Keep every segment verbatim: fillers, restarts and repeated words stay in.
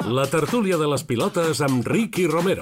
La tertúlia de les pilotes amb Ricky Romero.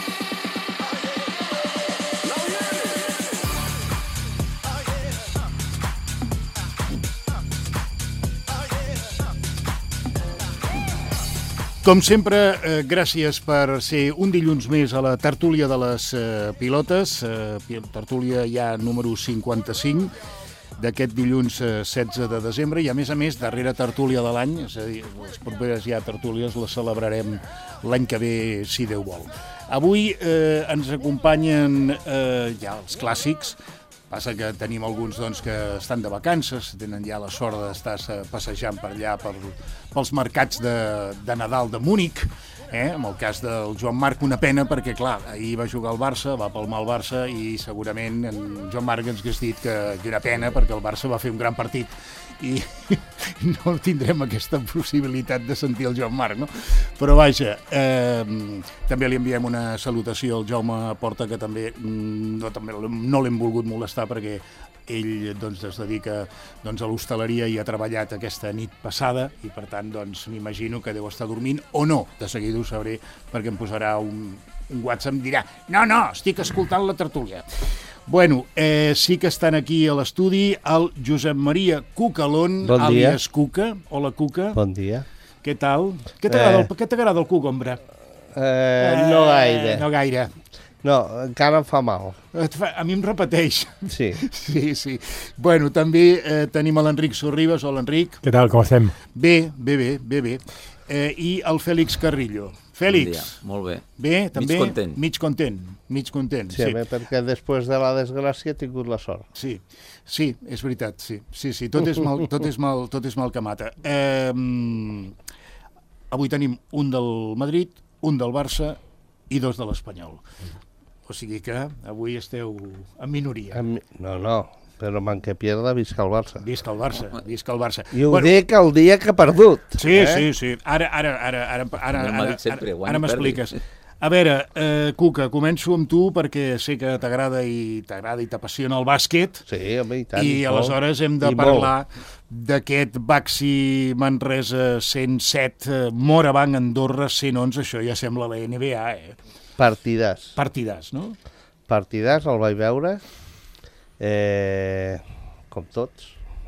Com sempre, eh, gràcies per ser un dilluns més a la tertúlia de les eh, pilotes, eh, tertúlia ja número cinquanta-cinc d'aquest dilluns eh, setze de desembre, i a més a més, darrera tertúlia de l'any, és a dir, les properes ja tertúlies les celebrarem l'any que ve, si Déu vol. Avui eh, ens acompanyen eh, ja els clàssics. Passa que tenim alguns doncs, que estan de vacances, tenen ja la sort d'estar passejant per allà per, pels mercats de, de Nadal de Múnich, eh? En el cas del Joan Marc, una pena, perquè clar, ahir va jugar al Barça, va palmar el Barça, i segurament en Joan Marc ens hagués dit que, que era pena, perquè el Barça va fer un gran partit, i no tindrem aquesta possibilitat de sentir el Joan Marc, no? Però vaja, eh, també li enviem una salutació al Jaume Porta, que també no, també no l'hem volgut molestar perquè ell doncs, es dedica doncs, a l'hostaleria i ha treballat aquesta nit passada, i per tant doncs, m'imagino que deu estar dormint o no. De seguida ho sabré perquè em posarà un, un WhatsApp i em dirà no, no, estic escoltant la tertúlia. Bueno, eh, sí que estan aquí a l'estudi el Josep Maria Cucalón, bon àlies Cuca. Hola, Cuca. Bon dia. Què tal? Què t'agrada eh... el, el cucombre? Eh, eh, no gaire. No gaire. No, encara em fa mal. A mi em repeteix. Sí. Sí, sí. Bueno, també eh, tenim a l'Enric Sorribas. Hola, Enric. Què tal, com estem? Bé, bé, bé, bé, bé. Eh, I el Fèlix Carrillo. Fèlix. Bon dia, molt bé. Bé, també? Mig content. Mig content, mig content. Sí, sí. Bé, perquè després de la desgràcia he tingut la sort. Sí, sí, és veritat, sí. Sí, sí, tot és mal, tot és mal, tot és mal que mata. Eh, avui tenim un del Madrid, un del Barça i dos de l'Espanyol. O sigui que avui esteu en minoria. En, no, no, però man que pierda, visca el Barça. Visca el Barça, visca el Barça. I ho bueno, dic el dia que ha perdut. Sí, eh? sí, sí. Ara, ara, ara, ara, ara, ara, ara, ara m'expliques. A veure, eh, Cuca, començo amb tu perquè sé que t'agrada i t'agrada i t'apassiona el bàsquet. Sí, home, i tant. I aleshores hem de parlar d'aquest Baxi Manresa cent set, Morabanc Andorra cent onze, això ja sembla la N B A, eh? Partidàs. Partidàs, no? Partidàs, el vaig veure, eh, com tots.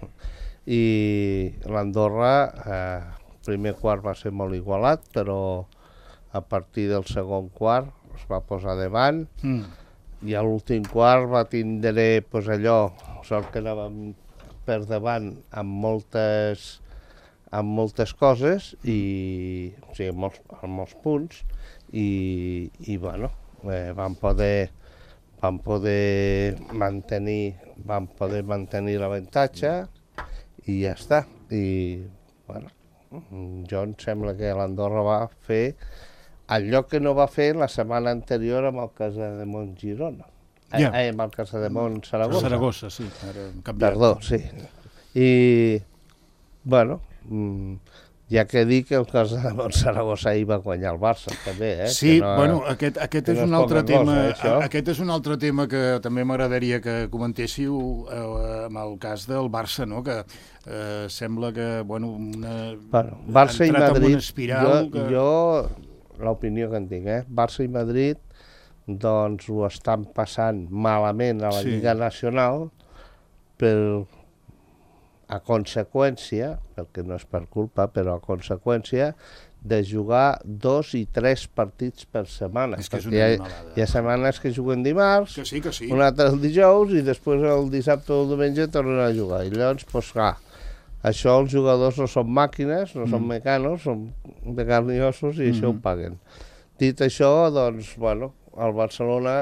I l'Andorra, eh, el primer quart va ser molt igualat, però a partir del segon quart es va posar davant, mm. i a l'últim quart va tindre pues, allò, sort que anàvem per davant amb moltes, amb moltes coses, i, o sigui, amb molts, amb molts punts, i, i bueno, eh, vam poder vam poder mantenir vam poder mantenir l'avantatge i ja està. I bueno, jo em sembla que l'Andorra va fer allò que no va fer la setmana anterior amb el Casademont Girona. Yeah. Eh, amb el Casademont Saragossa. Saragossa, sí. Ara Perdó, sí. I, bueno, ja que dic que el Casademont Saragossa ahir va guanyar el Barça, també, eh? Sí, no, bueno, aquest, aquest és un altre tema, cosa, aquest és un altre tema que també m'agradaria que comentéssiu eh, amb el cas del Barça, no?, que eh, sembla que, bueno, una, bueno Barça i Madrid, espiral, jo, que... jo l'opinió que en tinc, eh? Barça i Madrid doncs ho estan passant malament a la sí. Lliga Nacional per, a conseqüència, perquè no és per culpa, però a conseqüència de jugar dos i tres partits per setmana. És que és hi, ha, hi ha setmanes que juguen dimarts, que sí, que sí. un altre el dijous, i després el dissabte o el diumenge tornen a jugar. I llavors, doncs clar, això els jugadors no són màquines, no mm. són mecanos, són de carn i ossos, i mm-hmm. això ho paguen. Dit això, doncs, bueno, el Barcelona,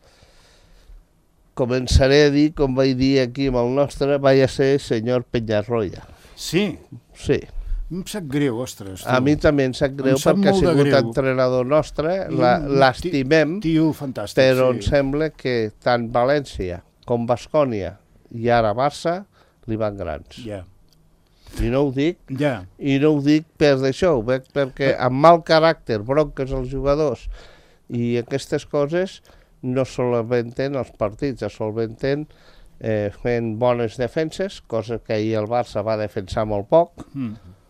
començaré a dir, com vaig dir aquí amb el nostre, vaig a ser senyor Peñarroya. Sí? Sí. Em sap greu, ostres. Tu. A mi també em sap greu, em perquè ha sigut entrenador nostre, l'estimem, tio fantàstic, però sí. Em sembla que tant València com Baskonia i ara Barça li van grans. Ja. Yeah. I no ho dic, yeah. i no ho dic per d'això, ho veig perquè amb mal caràcter, bronques als jugadors i aquestes coses no solventen els partits, es solventen eh, fent bones defenses, cosa que ahir el Barça va defensar molt poc, mm.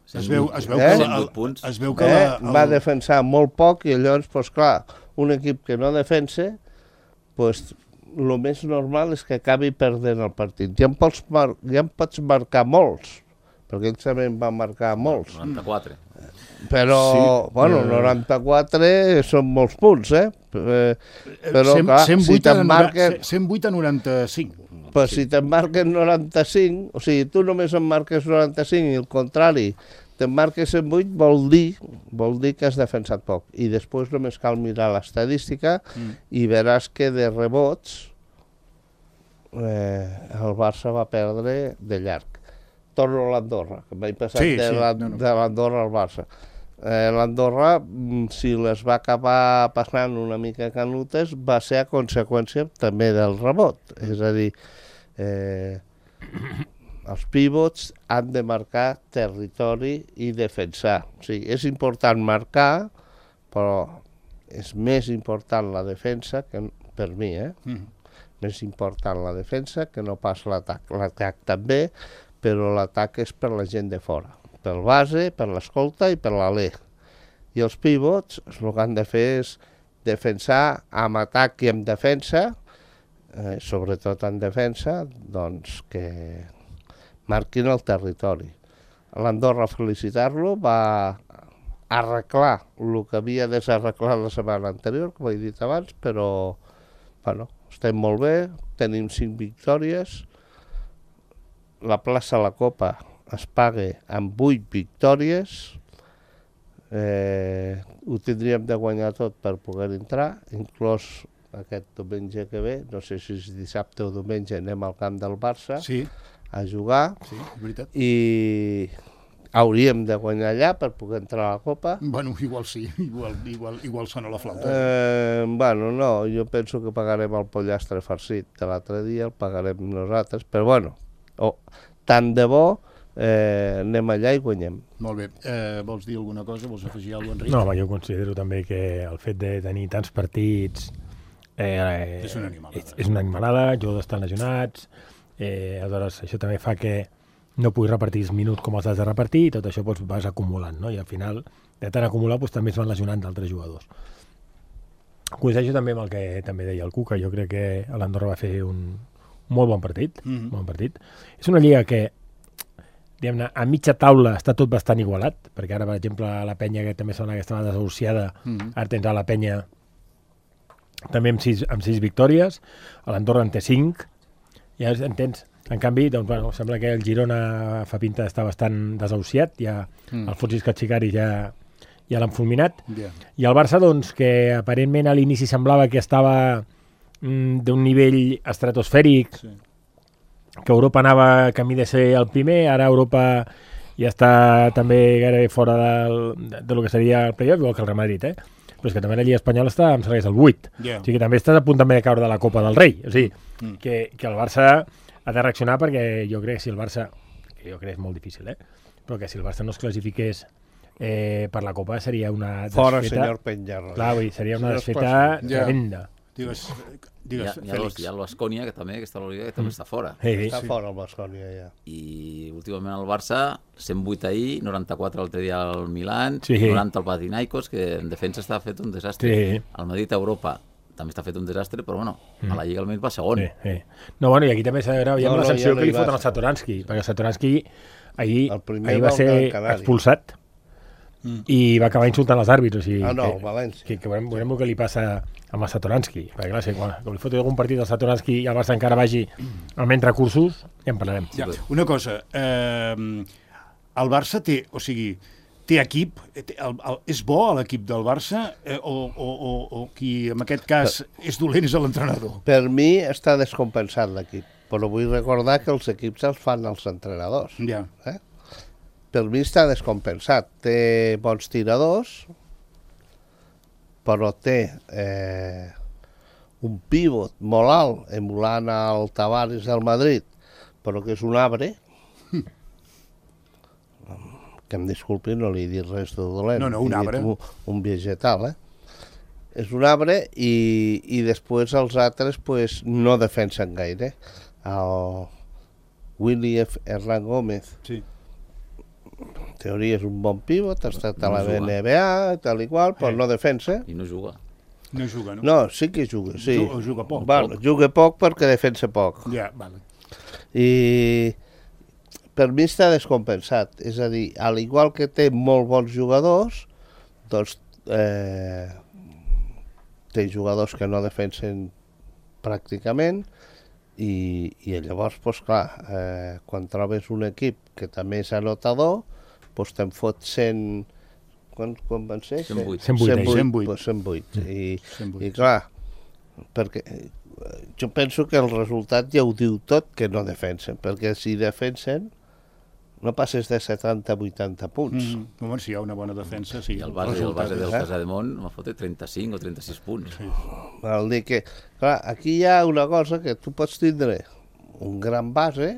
Es veu, es veu Eh? que, cent vuit el, punts. es veu que Eh? la, el, Va defensar molt poc i llavors, pues, clar, un equip que no defensa, pues, el més normal és que acabi perdent el partit. Ja en pots, mar ja en pots marcar molts, perquè ells també en van marcar molts. noranta-quatre. Però, Sí, bueno, eh, noranta-quatre són molts punts, eh? eh però, cent, clar, cent si vuit a, te'n marquen, cent vuit a noranta-cinc. però si te'n marquen noranta-cinc, o sigui, tu només en marques noranta-cinc i el contrari, te'n marques cent vuit, vol dir, vol dir que has defensat poc. I després només cal mirar l'estadística mm. i veràs que de rebots eh, el Barça va perdre de llarg. Torno a l'Andorra, que m'he passat Sí, de sí, la- no, no. de l'Andorra al Barça. Eh, L'Andorra, mm, si les va acabar passant una mica canutes, va ser a conseqüència també del rebot. És a dir, eh, els pivots han de marcar territori i defensar. O sigui, és important marcar, però és més important la defensa, que per mi, eh? Mm. Més important la defensa que no pas l'atac. L'atac també, però l'atac és per la gent de fora, pel base, per l'escolta i per l'alè. I els pivots el que han de fer és defensar amb atac i amb defensa, eh, sobretot en defensa, doncs que marquin el territori. L'Andorra, felicitar-lo, va arreglar el que havia desarreglat la setmana anterior, com he dit abans, però bueno, estem molt bé, tenim cinc victòries, la plaça a la Copa es paga amb vuit victòries, eh, ho tindríem de guanyar tot per poder entrar, inclòs aquest diumenge que ve, no sé si és dissabte o diumenge, anem al camp del Barça Sí, a jugar sí, és veritat. i hauríem de guanyar allà per poder entrar a la Copa. Bueno, igual sí, igual, igual, igual sona la flauta. Eh, bueno, no, jo penso que pagarem el pollastre farcit de l'altre dia, el pagarem nosaltres, però bueno, oh, tant de bo eh, anem allà i guanyem. Molt bé. Eh, vols dir alguna cosa? Vols afegir alguna cosa, Enric? No, home, jo considero també que el fet de tenir tants partits eh, És una animalada. És, és una animalada, jugadors estan lesionats, eh, aleshores això també fa que no puguis repartir els minuts com els has de repartir i tot això doncs, vas acumulant, no? I al final, de tant acumular, doncs, també es van lesionant d'altres jugadors. Coincideixo també amb el que també deia el Cuca, jo crec que l'Andorra va fer un molt bon partit, Mhm. molt bon partit. És una lliga que diguem-ne, a mitja taula està tot bastant igualat, perquè ara, per exemple, la penya, que també sona que estava desassociada, Mhm. ara tens a la penya també amb sis, amb sis victòries, a l'Andorra en té cinc, ja entens. En canvi, doncs, bueno, sembla que el Girona fa pinta d'estar bastant desahuciat, ja Mm. el Futsis Catxicari ja, ja l'han fulminat, Ja. i el Barça, doncs, que aparentment a l'inici semblava que estava mm, d'un nivell estratosfèric, Sí. que Europa anava camí de ser el primer, ara Europa ja està també gairebé fora del, de, de lo que seria el playoff, igual que el Real Madrid, eh? Però és que també la Lliga Espanyola està, em sembla que és el vuit. Ja. O sigui que també estàs a punt també de caure de la Copa del Rei. O sigui, Mm. que, que el Barça ha de reaccionar, perquè jo crec que si el Barça, que jo crec que és molt difícil, eh? Però que si el Barça no es classifiqués eh, per la Copa seria una Fora, desfeta... senyor Peñarro. Clar, vull dir, seria una No es desfeta Ja. tremenda. Digues, Hi ha, digues hi ha, Fèlix. hi ha el Baskonia, que també, que està a la Lliga, que també està fora. Sí, sí. Està fora el Baskonia, ja. I últimament el Barça, cent vuit ahir, noranta-quatre l'altre dia al Milan, Sí. noranta al Panathinaikos, que en defensa està fet un desastre. Sí. El Madrid a Europa també està fet un desastre, però bueno, a la Lliga almenys va segon. Sí, sí. No, bueno, i aquí també s'ha de veure, ja No, amb la no, sanció ja no que li hi foten vas. al Satoranski, perquè el Satoranski ahir, El primer ahir va va ser al Canari. expulsat Mm. i va acabar insultant els àrbits. O sigui, Ah, no, que, el València. que, que veurem, veurem el que li passa amb el Satoranski. Perquè clar, si quan, quan li fotin algun partit al Satoranski i el Barça encara vagi amb menys recursos, ja en parlarem. Ja. Una cosa, eh, el Barça té, o sigui, té equip, té, el, el, és bo l'equip del Barça eh, o, o, o, o qui en aquest cas és dolent és l'entrenador? Per mi està descompensat l'equip, però vull recordar que els equips els fan els entrenadors. Ja. Eh? Per mi està descompensat. Té bons tiradors, però té eh, un pivot molt alt, emulant el Tavares del Madrid, però que és un arbre, que em disculpi, no li he dit res de dolent. No, no, un he dit arbre. Un, un vegetal, eh? És un arbre i, i després els altres pues, no defensen gaire. El Willy F. Hernán Gómez Sí. teoria és un bon pivot, ha estat a la N B A, tal i qual, però no defensa. I no juga. No juga, no? No, sí que juga, sí. Juga, juga poc. Bueno, poc. juga poc perquè defensa poc. Ja, vale. I per mi està descompensat. És a dir, al igual que té molt bons jugadors, doncs eh, té jugadors que no defensen pràcticament i, i llavors, doncs clar, eh, quan trobes un equip que també és anotador, doncs te'n fot cent... Quan, quan van ser? cent vuit. cent vuit. cent vuit. Pues cent vuit. I, cent vuit. I clar, perquè jo penso que el resultat ja ho diu tot que no defensen, perquè si defensen no passes de setanta a vuitanta punts. Mm, bueno, si hi ha una bona defensa, sí. I el base, el base del eh? Casademont va fotre trenta-cinc o trenta-sis punts. Sí. Vol dir que, clar, aquí hi ha una cosa que tu pots tindre un gran base,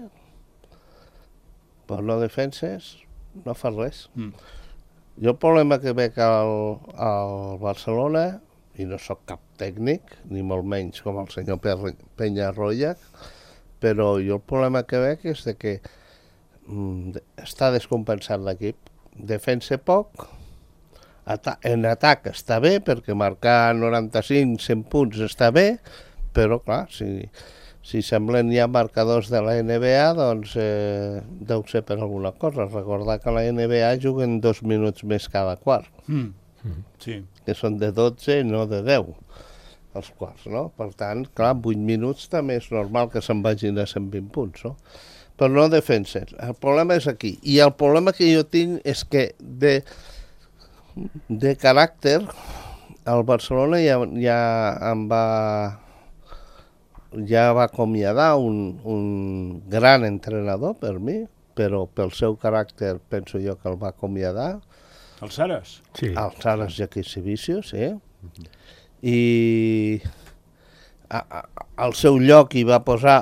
però no defenses, no fas res. Mm. Jo el problema que veig al, al Barcelona, i no sóc cap tècnic, ni molt menys com el senyor Peñarroya, però jo el problema que veig és de que mm, està descompensat l'equip. Defensa poc, ata en atac està bé, perquè marcar noranta-cinc cent punts està bé, però clar, si, si semblen ja marcadors de la N B A, doncs eh, deu ser per alguna cosa. Recordar que a la N B A juguen dos minuts més cada quart, Mm. Mm. Sí. que són de dotze i no de deu, els quarts, no? Per tant, clar, vuit minuts també és normal que se'n vagin a cent vint punts, no? Però no defensen. El problema és aquí. I el problema que jo tinc és que de, de caràcter el Barcelona ja, ja em va ja va acomiadar un, un gran entrenador per mi, però pel seu caràcter penso jo que el va acomiadar. Els Saras? Sí. El Saras Jaquisevicius, sí. I a, a, al seu lloc hi va posar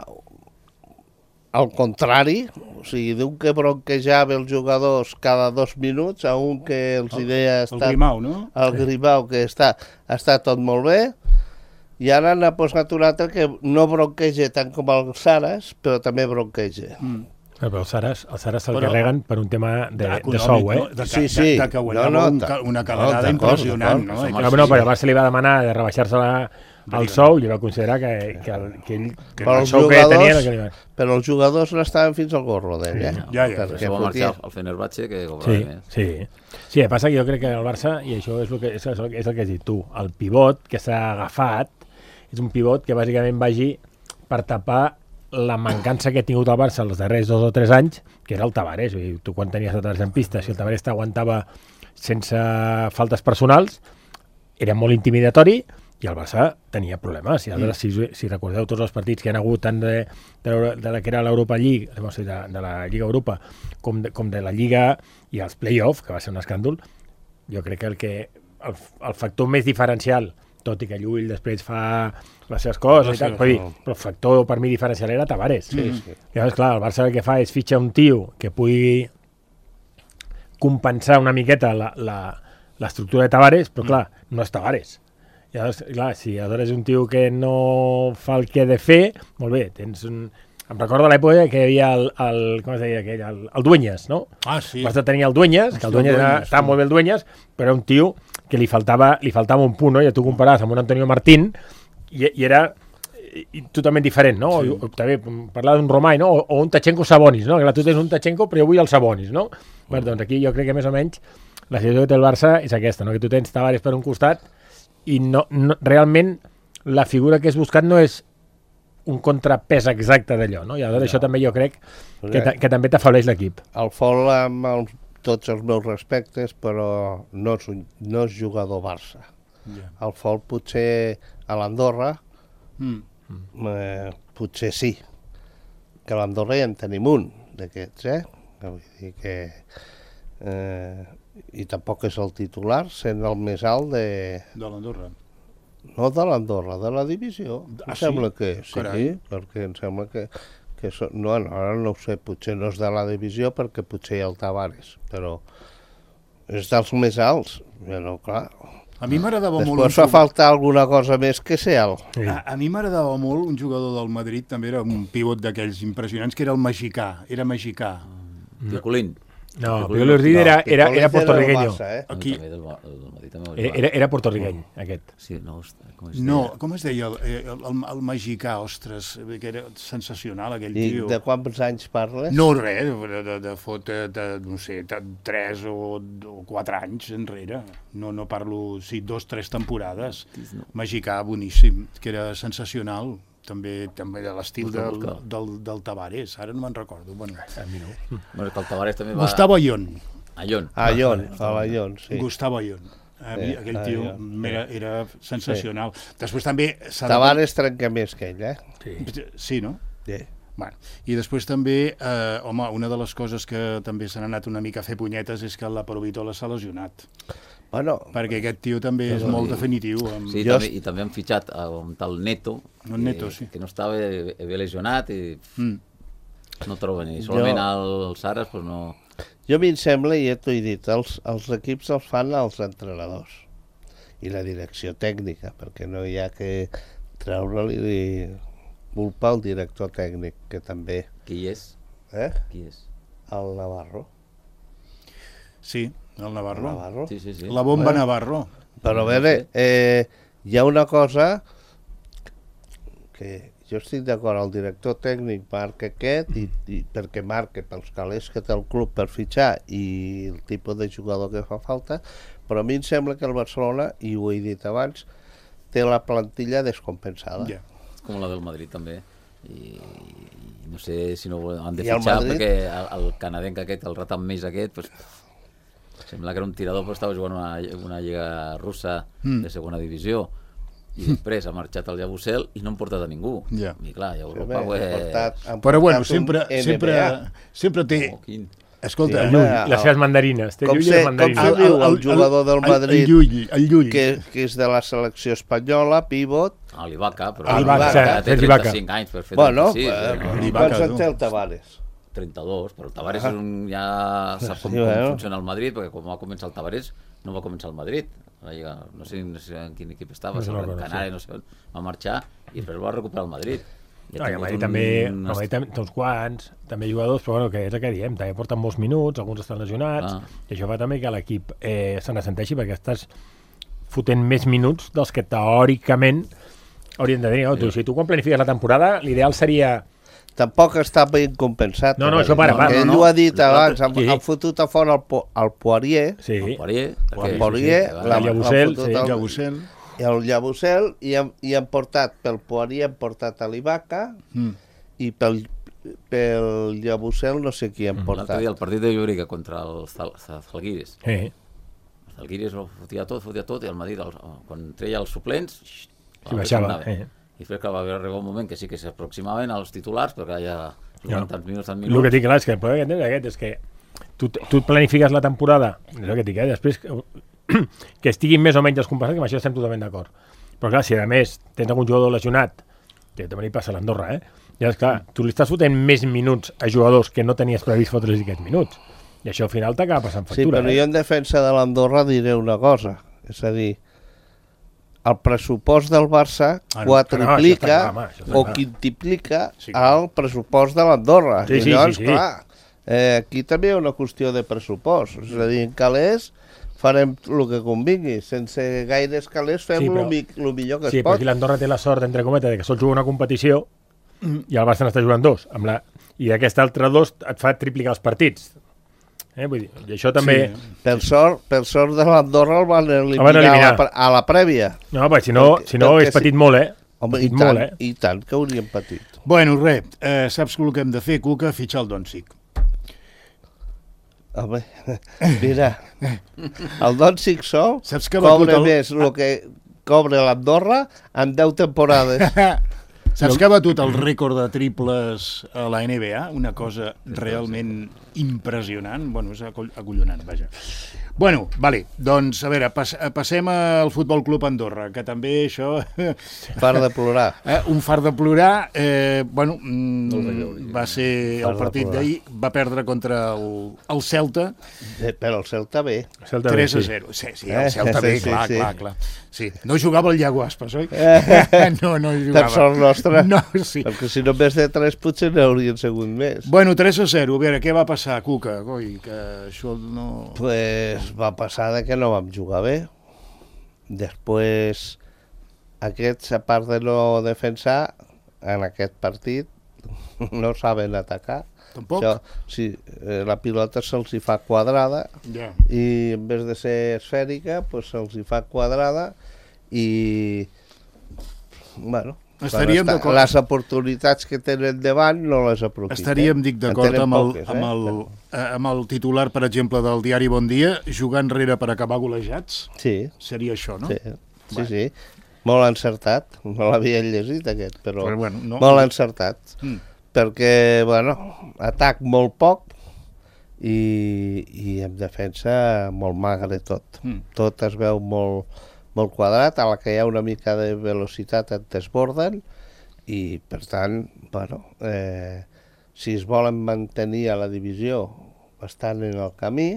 al contrari, o sigui, d'un que bronquejava els jugadors cada dos minuts a un que els El- deia... El Està, Grimau, no? el Grimau, que està, està tot molt bé, i ara n'ha posat un altre que no bronqueja tant com el Saras, però també bronqueja. Mm. Però els Saras, els Saras se'l Però- carreguen per un tema de, de Econòmic, sou, eh? no? De, Sí, sí, sí. sí. De, de que guanyava No, no, un, ta- ca- una no, calarada d'acord, impressionant, d'acord. no? I Som que- No, no, perquè el Barça li va demanar de rebaixar-se la- el sou i va considerar que, que, el, que ell, que Però el els sou que jugadors- tenia era el que li va... Però els jugadors n'estaven fins al gorro d'ell, eh? Ja, ja, Per Perquè això va fotia- marxar al Fenerbahçe, que cobrava Sí, més. sí. Sí, el que passa que jo crec que el Barça, i això és el que, és el, és el que has dit tu, el pivot que s'ha agafat és un pivot que bàsicament vagi per tapar la mancança que ha tingut el Barça els darrers dos o tres anys, que era el Tavares. Vull dir, tu quan tenies el Tavares en pista, si el Tavares t'aguantava sense faltes personals, era molt intimidatori i el Barça tenia problemes. I aleshores, si, si recordeu tots els partits que han hagut tant de, de, l'Euro- de la que era l'Europa League, o sigui, de, de la Lliga Europa, com de, com de la Lliga i els play-off, que va ser un escàndol, jo crec que el, que el, el factor més diferencial, tot i que Llull després fa les seves coses i tal, però, dir, però el factor per mi diferencial era Tavares. Sí, sí. I llavors, clar, el Barça el que fa és fitxar un tio que pugui compensar una miqueta la, la, l'estructura de Tavares, però clar, no és Tavares. I llavors, clar, si aleshores és un tio que no fa el que ha de fer, molt bé, tens un... Em recordo l'època que hi havia el, el com es deia aquell, el, el Dueñas, no? Ah, sí. El Barça tenia el Dueñas, que el Dueñas era, Dueñas, estava sí. molt bé el Dueñas, però era un tio que li faltava, li faltava un punt, no? I tu comparaves amb un Antonio Martín i, i era i, totalment diferent, no? Sí. O, també parlar d'un Romay, no? O, o un Tachenko Sabonis, no? Que clar, tu tens un Tachenko, però jo vull el Sabonis, no? Mm. Bé, doncs aquí jo crec que més o menys la situació que té el Barça és aquesta, no? Que tu tens Tavares per un costat i no, no, realment la figura que és buscat no és un contrapès exacte d'allò, no? I aleshores no. Això també jo crec que, ta, que també t'afableix l'equip. El Fol, amb els, tots els meus respectes, però no és, un, no és jugador Barça. Ja. El Fol potser a l'Andorra, Mm. eh, potser sí, que a l'Andorra ja en tenim un d'aquests, eh? Que vull dir que... Eh, i tampoc és el titular, sent el més alt de... De l'Andorra. No de l'Andorra, de la divisió. Ah, em sembla sí? que sí, Carai. perquè em sembla que... que so, no, no, ara no ho sé, potser no és de la divisió perquè potser hi ha el Tavares, però és dels més alts. Però, clar, A mi m'agradava molt... després un fa jug- falta alguna cosa més que ser alt. Sí. A, a mi m'agradava molt un jugador del Madrid, també era un pivot d'aquells impressionants, que era el mexicà, era mexicà. Tio Colín. No, Piccolo Urdini era, era, era portorrigueño. Eh? Aquí... Era, era, era portorrigueny, aquest. Sí, no, com es No, deia? com es deia? El, el, el, el magicà, ostres, que era sensacional, aquell I tio. de quants anys parles? No, res, de, de, de fot, de, de, no sé, de tres o, o quatre anys enrere. No, no parlo, sí, dos, tres temporades. Magicà, boníssim, que era sensacional. També, també de l'estil del, del, del Tavares, ara no me'n recordo. Bueno, A mi no. Bueno, que el Tavares també va... Gustavo Ayón. Ayón. A Ion, a la Ion, sí. Gustavo Ayón. A mi, Sí, aquell tio Ayón, era, era sensacional. Després també... s'ha de- Tavares trenca més que ell, eh? Sí. Sí, no? Sí. Bueno, i després també, eh, home, una de les coses que també s'han anat una mica a fer punyetes és que la Provitola s'ha lesionat, Bueno, perquè aquest tio també és molt definitiu. Amb... Sí, Jo- també, i també han fitxat a un tal Neto, Un Neto, que, sí. que no estava bé lesionat i Mm. no troben. I solament Jo- els Ares pues no... jo a mi em sembla, i ja t'ho he dit, els, els equips els fan els entrenadors i la direcció tècnica, perquè no hi ha que treure-li culpa al director tècnic, que també, Qui és? eh? Qui és? El Navarro. Sí, el Navarro. Navarro. Sí, sí, sí. La bomba Bueno. Navarro. Però a veure, eh, hi ha una cosa que jo estic d'acord, el director tècnic marca aquest i, i perquè marca pels calés que té el club per fitxar i el tipus de jugador que fa falta, però a mi em sembla que el Barcelona, i ho he dit abans, té la plantilla descompensada. Ja. Com la del Madrid també. I, i no sé si no han de I el fitxar Madrid? perquè el, el canadenc aquest, el Ratan més aquest, pues, sembla que era un tirador, però estava jugant una, una lliga russa Mm. de segona divisió i després ha marxat al Llabusel i no han portat a ningú. Ja. I clar, i a Sí, Europa... home, pues, han portat- han Però bueno, portat un sempre, N B A. sempre, sempre té... oh, quin... Escolta, Sí, el home, Llull, I les seves mandarines. Té Com Llull i se- les com mandarines. se- diu el jugador del Madrid? El Llull, el Llull. que, que és de la selecció espanyola, pivot. A l'Ibaca, però... A l'Ibaka, ja té Sergi Ibaka. trenta-cinc anys per fer Bueno, trenta-sis. eh, eh, l'Ibaka, quants en tu. té el Tavares? trenta-dos, però el Tavares és un, ja sap com, Sí, com bueno. funciona el Madrid, perquè quan va començar el Tavares no va començar el Madrid. La Lliga, no, sé, no sé en quin equip estava, No sé, no no en sé. Canària, no sé on, va marxar i després va recuperar el Madrid. No, i el Madrid també, el Madrid també té uns quants, també jugadors, però bueno, que és el que diem, també porten molts minuts, alguns estan lesionats, Ah. i això fa també que l'equip eh, se n'assenteixi perquè estàs fotent més minuts dels que teòricament haurien de tenir. No? Tu, si tu quan planifiques la temporada, l'ideal seria... Tampoc està ben compensat. No, no, eh? això para, para, Ell no, no. ho ha dit abans, han, Sí. han fotut a fora el, Po- el Poirier, Sí, El Poirier, el perquè- Poirier, sí, sí, la- el Llabusel, han fotut sí, el- Llabusel. i el Llabusel, i han, i han portat, pel Poirier han portat a l'Ibaka, Mm. i pel, pel Llabusel no sé qui han L'altre portat. dia el partit de Llobrica contra el Zal- Zal- Zalgiris. sí. El Zalgiris ho fotia tot, fotia tot, i el Madrid, el, quan treia els suplents, xxt, Sí, baixava, tornava. eh. I després que va arribar un moment que sí que s'aproximaven als titulars, perquè ja jugaven No. tants minuts, tants El que minuts. tinc clar és que el problema que tens aquest és que tu, tu et planifiques la temporada, és el que dic, eh? Després que, que estiguin més o menys descompensats, que amb això estem totalment d'acord. Però clar, si a més tens algun jugador lesionat, que també li passa a l'Andorra, eh? Ja és clar, tu li estàs fotent més minuts a jugadors que no tenies previst fotre's aquests minuts. I això al final t'acaba passant Sí, factura. però eh? jo en defensa de l'Andorra diré una cosa, és a dir, el pressupost del Barça Ah, no. quadriplica Ah, no, això està clar, home, això està o clar. quintiplica Sí, clar. el pressupost de l'Andorra. Sí, I sí, llavors, sí, sí. clar, eh, aquí també hi ha una qüestió de pressupost. És a dir, en calés farem el que convingui. Sense gaires calés fem Sí, el però- mi millor que Sí, es però pot. aquí l'Andorra té la sort, entre cometes, de que sol jugar una competició i el Barça n'està jugant dos. Amb la... I aquest altre dos et fa triplicar els partits. Eh? Vull dir, i això també... Sí. Per sort, per sort de l'Andorra el van eliminar, van eliminar. A, la, pre- a la prèvia. No, perquè si no, Perquè- si no perquè hagués si- patit molt, eh? Home, i Patit tant, molt, eh? i tant que hauríem patit. Bueno, res, eh, saps el que hem de fer, Cuca? Fitxar el Doncic. Home, mira, el Doncic sol Saps que va cobra tot el- més el que cobra l'Andorra en deu temporades. Saps que ha batut el rècord de triples a la N B A? Una cosa realment impressionant. Bueno, és acoll- acollonant, vaja. Bueno, vale, doncs, a veure, pas, passem al Futbol Club Andorra, que també això... Part de plorar. Eh, un fart de plorar, eh, bueno, mm, va ser Fart el de partit plorar. d'ahir, va perdre contra el, el Celta, Eh, Però el Celta bé. Celta tres a bé, sí. zero. Sí, sí, Eh, el Celta sí, bé, sí, clar, sí. clar, clar. Sí. No jugava el Iago Aspas, oi? No, no jugava. Per sort nostra. No, sí. Perquè si no més de tres potser n'haurien segut més. Bueno, tres a zero, a veure, què va passar? passar, Cuca? Coi, que això no... Pues va passar de que no vam jugar bé. Després, aquests, a part de no defensar, en aquest partit no saben atacar. Tampoc? Això, sí, eh, la pilota se'ls hi fa quadrada Ja. i en vez de ser esfèrica, pues se'ls hi fa quadrada i, bueno, Estaríem quan d'acord. les oportunitats que tenen davant no les aprofiten. Estaríem, dic, d'acord En tenen amb, el, poques, amb, el, eh, amb el titular, per exemple, del diari Bon Dia, jugar enrere per acabar golejats. Sí, Seria això, no? sí, sí, Bueno. sí. Molt encertat. No l'havia llegit, aquest, però, Però, bueno, no. molt encertat. Mm. Perquè, bueno, atac molt poc i, i en defensa molt magre tot. Mm. Tot es veu molt, molt quadrat, a la que hi ha una mica de velocitat et desborden i, per tant, bueno, eh, si es volen mantenir a la divisió estan en el camí,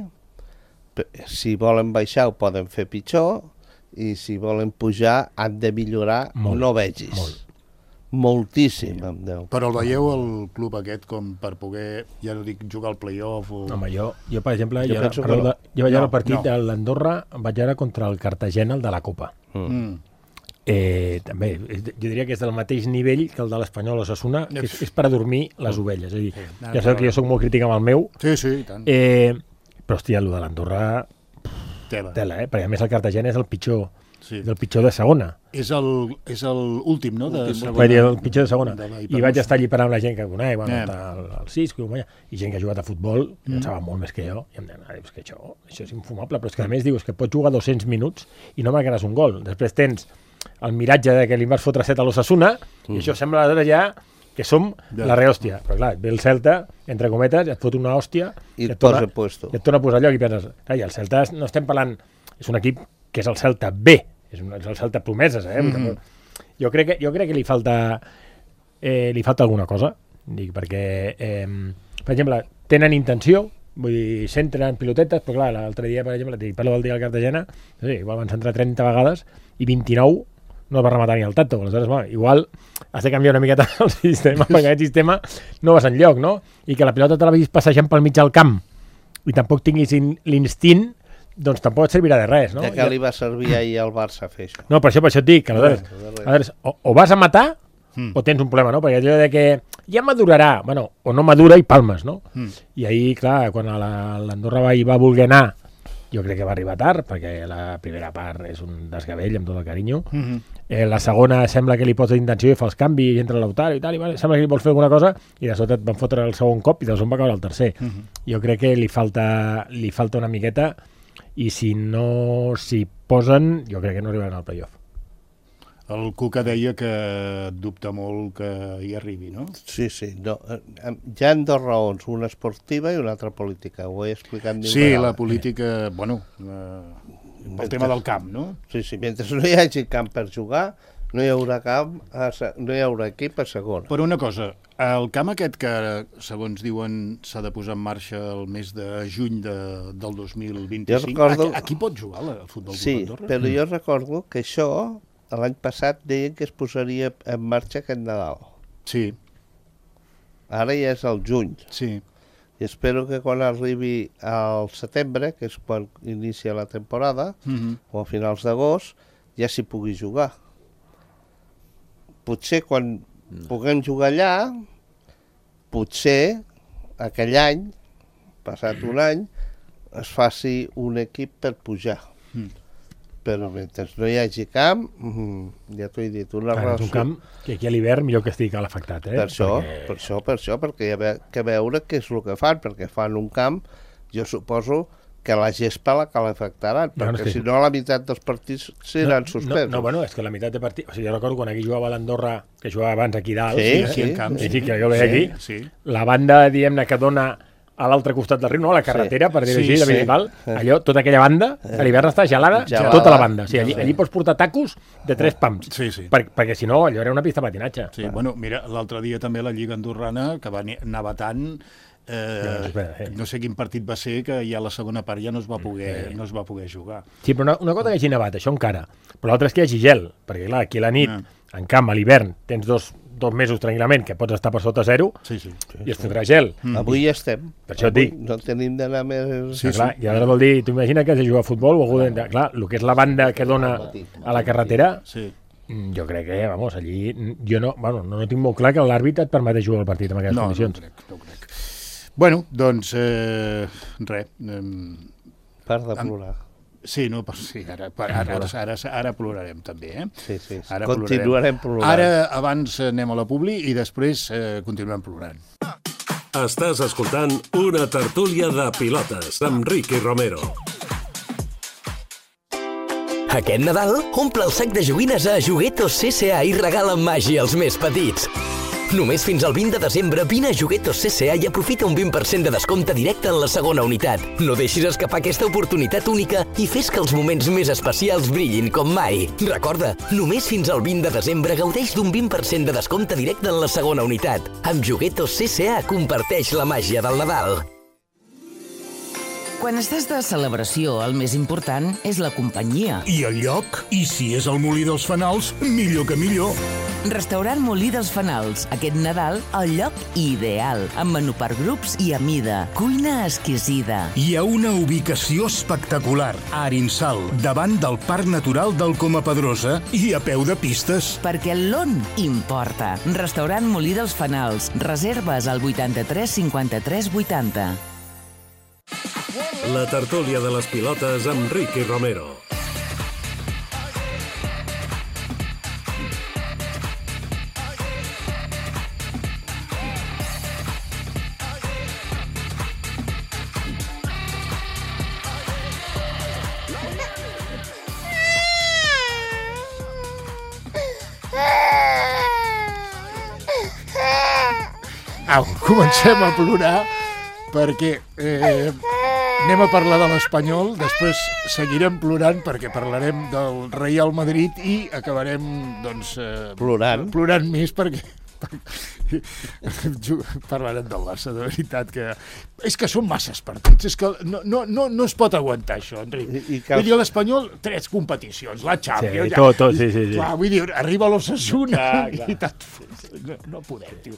si volen baixar ho poden fer pitjor i si volen pujar han de millorar, Molt, no vegis. molt. Moltíssim, em deu. Però el veieu el club aquest com per poder, ja no dic, jugar al play-off o... Home, jo, jo per exemple, Jo jo, penso que perdó, no. jo vaig veure No, el partit no. de l'Andorra, vaig veure contra el Cartagena, el de la Copa. Mm. Eh, també, és- jo diria que és del mateix nivell que el de l'Espanyol Osasuna, que és, és per adormir les ovelles. És a dir, ja sabeu que jo soc molt crític amb el meu, Sí, sí, i tant. eh, però hòstia, el de l'Andorra, Tela. tela, eh? Perquè a més el Cartagena és el pitjor, Sí. és el pitjor de segona. És el, és el últim, no? De segona, Vaig dir el pitjor de segona. de la I hipermossa. vaig estar allí parlant amb la gent que conec, bueno, Eh. el, el Cisco, i gent que ha jugat a futbol, mm. en sabia molt més que jo, i em deien, és que això, això és infumable, però és que a més dius que pots jugar dos-cents minuts i no marcaràs un gol. Després tens el miratge de que li vas fotre set a l'Osasuna, mm. i això sembla aleshores ja que som Ja. la rehòstia. Però clar, ve el Celta, entre cometes, et fot una hòstia, I et et torna- posa puesto. i et torna a posar al lloc i penses, clar, i el Celta no estem parlant, és un equip que és el Celta B, és, un, és el Celta promeses, eh? Mm -hmm. Jo crec que, jo crec que li falta eh, li falta alguna cosa, dic, perquè eh, per exemple, tenen intenció, vull dir, centren pilotetes, però clar, l'altre dia, per exemple, dic, parlo del dia del Cartagena, sí, igual van centrar trenta vegades i vint-i-nou no va rematar ni el Tato, aleshores, bueno, igual has de canviar una miqueta el sistema, perquè aquest sistema no vas enlloc, no? I que la pilota te la vegis passejant pel mig del camp i tampoc tinguis in- l'instint, doncs tampoc et servirà de res, no? De què li va servir ahir al Barça fer això? No, per això, per això et dic, que aleshores, Res, res. aleshores o, o vas a matar Mm. o tens un problema, no? Perquè allò de que ja madurarà, bueno, o no madura i palmes, no? Mm. I ahir, clar, quan a la- l'Andorra va, hi va voler anar, jo crec que va arribar tard, perquè la primera part és un desgavell, amb tot el carinyo. Mm -hmm. Eh, la segona sembla que li posa intenció i fa els canvis i entra l'Autaro i tal, i vale, sembla que li vols fer alguna cosa i de sota et van fotre el segon cop i de sobte va caure el tercer. Mm -hmm. Jo crec que li falta, li falta una miqueta i si no s'hi posen, jo crec que no arribaran al playoff. El Cuca deia que dubta molt que hi arribi, no? Sí, sí. No. eh, eh, Hi ha dos raons, una esportiva i una altra política. Ho he explicat mil Sí, vegades. la política, bueno, eh, pel tema del camp, no? Sí, sí. Mentre no hi hagi camp per jugar, no hi haurà camp, a, se- no hi haurà equip a segona. Però una cosa, el camp aquest que, segons diuen, s'ha de posar en marxa el mes de juny de, del dos mil vint-i-cinc, Jo recordo- aquí, aquí pot jugar el futbol Sí, d'Andorra? però jo recordo que això l'any passat deien que es posaria en marxa aquest Nadal. Sí, Ara ja és el juny. sí. I espero que quan arribi al setembre, que és quan inicia la temporada, Mm -hmm. o a finals d'agost, ja s'hi pugui jugar. Potser quan puguem jugar allà, potser aquell any, passat un any, es faci un equip per pujar. Mm. Però mentre no hi hagi camp, mm, ja t'ho he dit, una Clar, és relació... un camp que aquí a l'hivern millor que estigui calefactat, eh? Per això, Perquè- per això, per això, perquè hi ha que veure què és el que fan, perquè fan un camp, jo suposo que la gespa la calefactaran, No, no, perquè és que- si no la meitat dels partits seran no, suspesos. No, no, bueno, és que la meitat de partits... O sigui, jo recordo quan aquí jugava l'Andorra, que jugava abans aquí dalt, Sí, eh? sí, en camp, sí, sí, que jo veia sí, aquí, sí. la banda, diguem-ne, que dona a l'altre costat del riu, no? A la carretera, per dir-ho Sí, així, de sí. principal, allò, tota aquella banda, a l'hivern està gelada, Gelada. tota la banda. O sigui, allí, Sí. allí pots portar tacos de tres pams. Sí, sí. Per, perquè si no, allò era una pista de patinatge. Sí, bueno, mira, l'altre dia també la Lliga Andorrana, que va ni- anar batant, eh, No, espera, eh. no sé quin partit va ser, que ja la segona part ja no es va poder, no es va poder jugar. Sí, però una, una cosa que hagi nevat, això encara. Però l'altra és que hi hagi gel, perquè clar, aquí a la nit, Ah. en camp, a l'hivern, tens dos, dos mesos tranquil·lament, que pots estar per sota zero, Sí, sí. i es fotrà gel. Mm. Avui ja estem. Per això et Avui dic. no tenim d'anar més... Sí, clar, I ara vol dir, tu imagina que has de jugar a futbol o algú de... Clar, el que és la banda que dona a la carretera, Sí. jo crec que, vamos, allí... Jo no, bueno, no, no tinc molt clar que l'àrbitre et permeti jugar el partit en aquestes No, no ho condicions. crec, no ho crec. Bueno, doncs, eh, res. Eh, Per de plorar. sí, no, però sí, ara, ara, ara, ara, ara plorarem també, eh? Sí, sí. Ara Continuarem plorant. Ara, abans anem a la publi i després eh, continuem plorant. Estàs escoltant una tertúlia de pilotes amb Ricky Romero. Aquest Nadal, omple el sac de joguines a Juguetos C C A i regala màgia als més petits. Només fins al vint de desembre vine a Juguetos C C A i aprofita un vint per cent de descompte directe en la segona unitat. No deixis escapar aquesta oportunitat única i fes que els moments més especials brillin com mai. Recorda, només fins al vint de desembre gaudeix d'un vint per cent de descompte directe en la segona unitat. Amb Juguetos C C A comparteix la màgia del Nadal. Quan estàs de celebració, el més important és la companyia. I el lloc? I si és el Molí dels Fanals, millor que millor. Restaurant Molí dels Fanals. Aquest Nadal, el lloc ideal. Amb menú per grups i a mida. Cuina exquisida. Hi ha una ubicació espectacular, a Arinsal, davant del Parc Natural del Coma Pedrosa i a peu de pistes. Perquè l'on importa. Restaurant Molí dels Fanals. Reserves al vuitanta-tres cinquanta-tres vuitanta. La tertúlia de les pilotes amb Ricky Romero. Au, comencem a plorar perquè eh, anem a parlar de l'Espanyol, després seguirem plorant perquè parlarem del Real Madrid i acabarem, doncs... Eh, Plorant. Plorant més perquè... parlarem del Barça, de veritat que... És que són masses partits, és que no, no, no, no es pot aguantar això, Enric. I, i que... Vull dir, l'Espanyol, tres competicions, la Champions... Sí, tot, tot, sí, sí, sí. Clar, vull dir, arriba l'Osasuna Clar, clar. i tant... No, no podem, tio.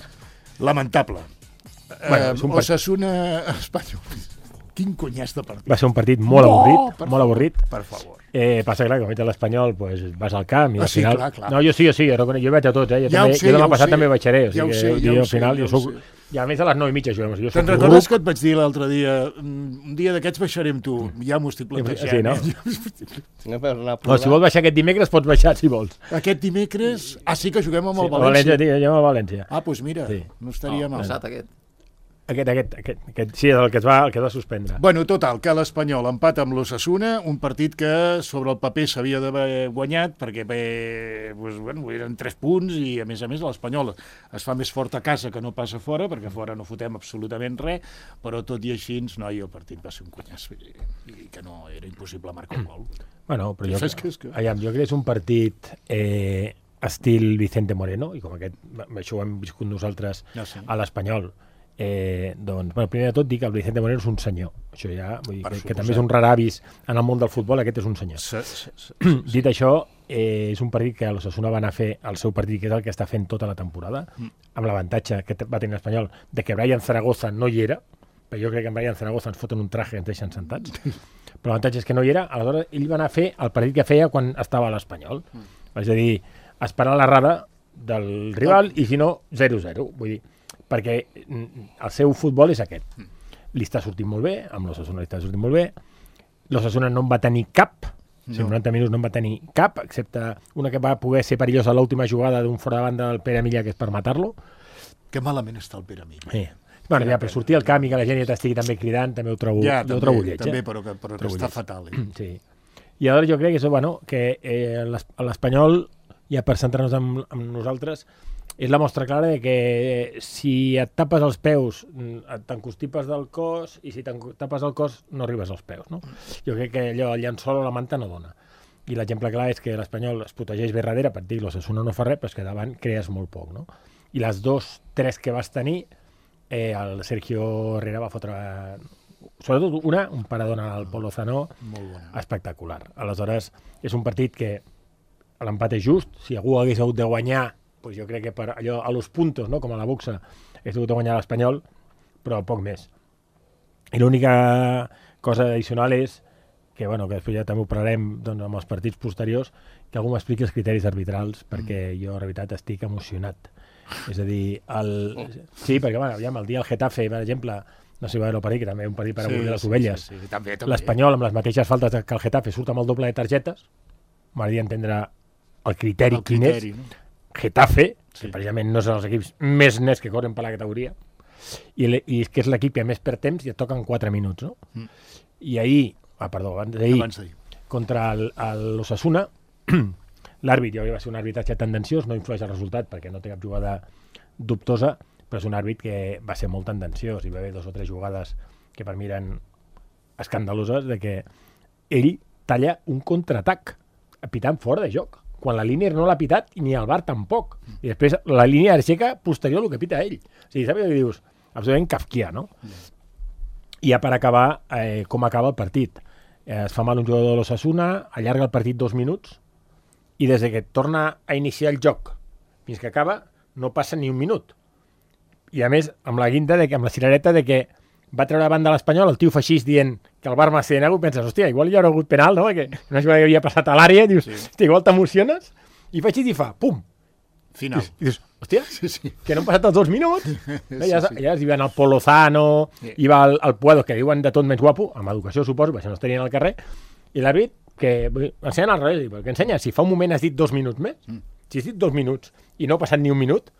Lamentable. Bueno, és un eh, part- Osasuna Espanyol. Quin conyàs de partit. Va ser un partit molt No, avorrit, per molt favor, avorrit. Per favor. Eh, passa clar, com ets a l'Espanyol, pues, vas al camp i Ah, al sí, final... clar, clar. No, jo sí, jo sí, jo, reconec- jo vaig a tots, eh? Jo, Ja ho també, sé, jo demà ja ho passat sé. també vaig seré, o Ja ho sigui sé, que ja jo, ho al final, sé, ja jo ho soc... sé. I a més a les nou i mitja juguem, o sigui, jo Te'n soc recordes ruc. que et vaig dir l'altre dia, un dia d'aquests baixaré amb tu, ja m'ho estic plantejant. Sí, no? eh? Anem a anar a O plorar. si vols baixar aquest dimecres, pots baixar, si vols. Aquest dimecres... Ah, sí que juguem amb Sí, el a València. València, tio, jo a València. Ah, doncs mira, Sí. no estaria No, mal. passat aquest. Aquest, aquest, aquest, aquest, sí, el que es va, el que es va suspendre. Bueno, total, que l'Espanyol empata amb l'Osasuna, un partit que sobre el paper s'havia d'haver guanyat perquè bé, doncs, bueno, eren tres punts i a més a més l'Espanyol es fa més fort a casa que no passa fora, perquè fora no fotem absolutament res, però tot i així, noi, el partit va ser un conyàs i, i que no era impossible marcar un gol. Bueno, però jo, És que- és que- Aviam, jo crec que és un partit eh, estil Vicente Moreno, i com aquest, això ho hem viscut nosaltres Ja sé. a l'Espanyol. Eh, doncs, bueno, primer de tot dic que el Vicente Moreno és un senyor. Això ja, vull dir, Per que, que suposat. també és un rar avis en el món del futbol, aquest és un senyor. Se, se, se, Dit això, eh, és un partit que l'Osasuna va anar a fer el seu partit, que és el que està fent tota la temporada, amb l'avantatge que va tenir l'Espanyol de que Brian Zaragoza no hi era, perquè jo crec que en Brian Zaragoza ens foten un traje i ens deixen sentats, però l'avantatge és que no hi era, aleshores ell va anar a fer el partit que feia quan estava a l'Espanyol. És a dir, esperar l'errada del rival i si no, zero zero. Vull dir, perquè mm, el seu futbol és aquest. Li està sortint molt bé, amb l'Osasuna li està sortint molt bé, l'Osasuna no en va tenir cap, no. Si noranta minuts no en va tenir cap, excepte una que va poder ser perillosa a l'última jugada d'un fora de banda del Pere Milla, que és per matar-lo. que malament està el Pere Milla. Sí. Bueno, ja, però sortir al camp i que la gent ja t'estigui també cridant, també ho trobo, Ja, jo ho també, trobo lleig. també, eh? però que, però que Trobo està lleig. fatal. Eh? Sí. I aleshores jo crec que, això, bueno, que eh, l'es- l'Espanyol, ja per centrar-nos en, en nosaltres, és la mostra clara de que si et tapes els peus et t'encostipes del cos i si te'n tapes el cos no arribes als peus, no? Jo crec que allò, el llençol o la manta no dona. I l'exemple clar és que l'Espanyol es protegeix bé darrere, per dir, l'Osasuna no fa res, però és que davant crees molt poc, no? I les dos, tres que vas tenir, eh, el Sergio Herrera va fotre, sobretot una, un paradona al Polo Zanó, Molt bona. espectacular. Aleshores, és un partit que l'empat és just, si algú hagués hagut de guanyar pues jo crec que per allò, a los puntos, no? Com a la boxa, he tingut a guanyar l'Espanyol, però poc més. I l'única cosa addicional és que, bueno, que després ja també ho parlarem doncs, amb els partits posteriors, que algú m'expliqui els criteris arbitrals, perquè jo, la veritat, estic emocionat. És a dir, el... sí, perquè, bueno, aviam, el dia el Getafe, per exemple, no sé si va haver-ho per ahir, que també un partit per avorrir sí, les ovelles, sí, sí, sí. També, també. L'Espanyol, amb les mateixes faltes que el Getafe, surt amb el doble de targetes, m'agradaria entendre el criteri, el quin criteri, és, no? Getafe, sí. Que precisament no són els equips més nets que corren per la categoria, i, le, i que és l'equip que més perd temps i et toquen quatre minuts, no? Mm. I ahir, ah, perdó, abans d'ahir, contra l'Osasuna, l'àrbit, jo va ser un arbitratge tendenciós, no influeix el resultat perquè no té cap jugada dubtosa, però és un àrbit que va ser molt tendenciós, hi va haver dos o tres jugades que per mi eren escandaloses, de que ell talla un contraatac pitant fora de joc, quan la línia no l'ha pitat ni el V A R tampoc, i després la línia aixeca posterior al que pita ell. O sigui, saps què dius? Absolutament kafkià, no? I ja per acabar, eh, com acaba el partit. Eh, es fa mal un jugador de l'Osasuna, allarga el partit dos minuts, i des que torna a iniciar el joc fins que acaba, no passa ni un minut. I a més, amb la guinda, de que, amb la cirereta de que va treure davant de l'Espanyol, el tio fa així dient que el V A R m'ha sigut negre, i penses, hòstia, igual hi haurà hagut penal, no? Que una jugada que havia passat a l'àrea, dius, sí. Hòstia, igual t'emociones, i fa així i fa, pum! Final. I dius, hòstia, sí, sí. Que no han passat els dos minuts. Sí, ja, sí. Ja hi va el Polozano, sí. Hi va el, el Puado, que diuen de tot més guapo, amb educació suposo, perquè no es tenien al carrer, i l'àrbit, que ensenyen al revés, perquè ensenya, si fa un moment has dit dos minuts més, mm. si has dit dos minuts i no ha passat ni un minut,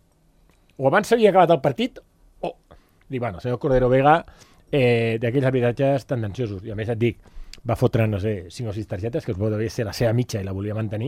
o abans s'havia acabat el partit, o... Dic, bueno, senyor Cordero Vega, eh, d'aquells arbitratges tendenciosos, i a més et dic, va fotre, no sé, cinc o sis targetes, que es pot haver ser la seva mitja i la volia mantenir,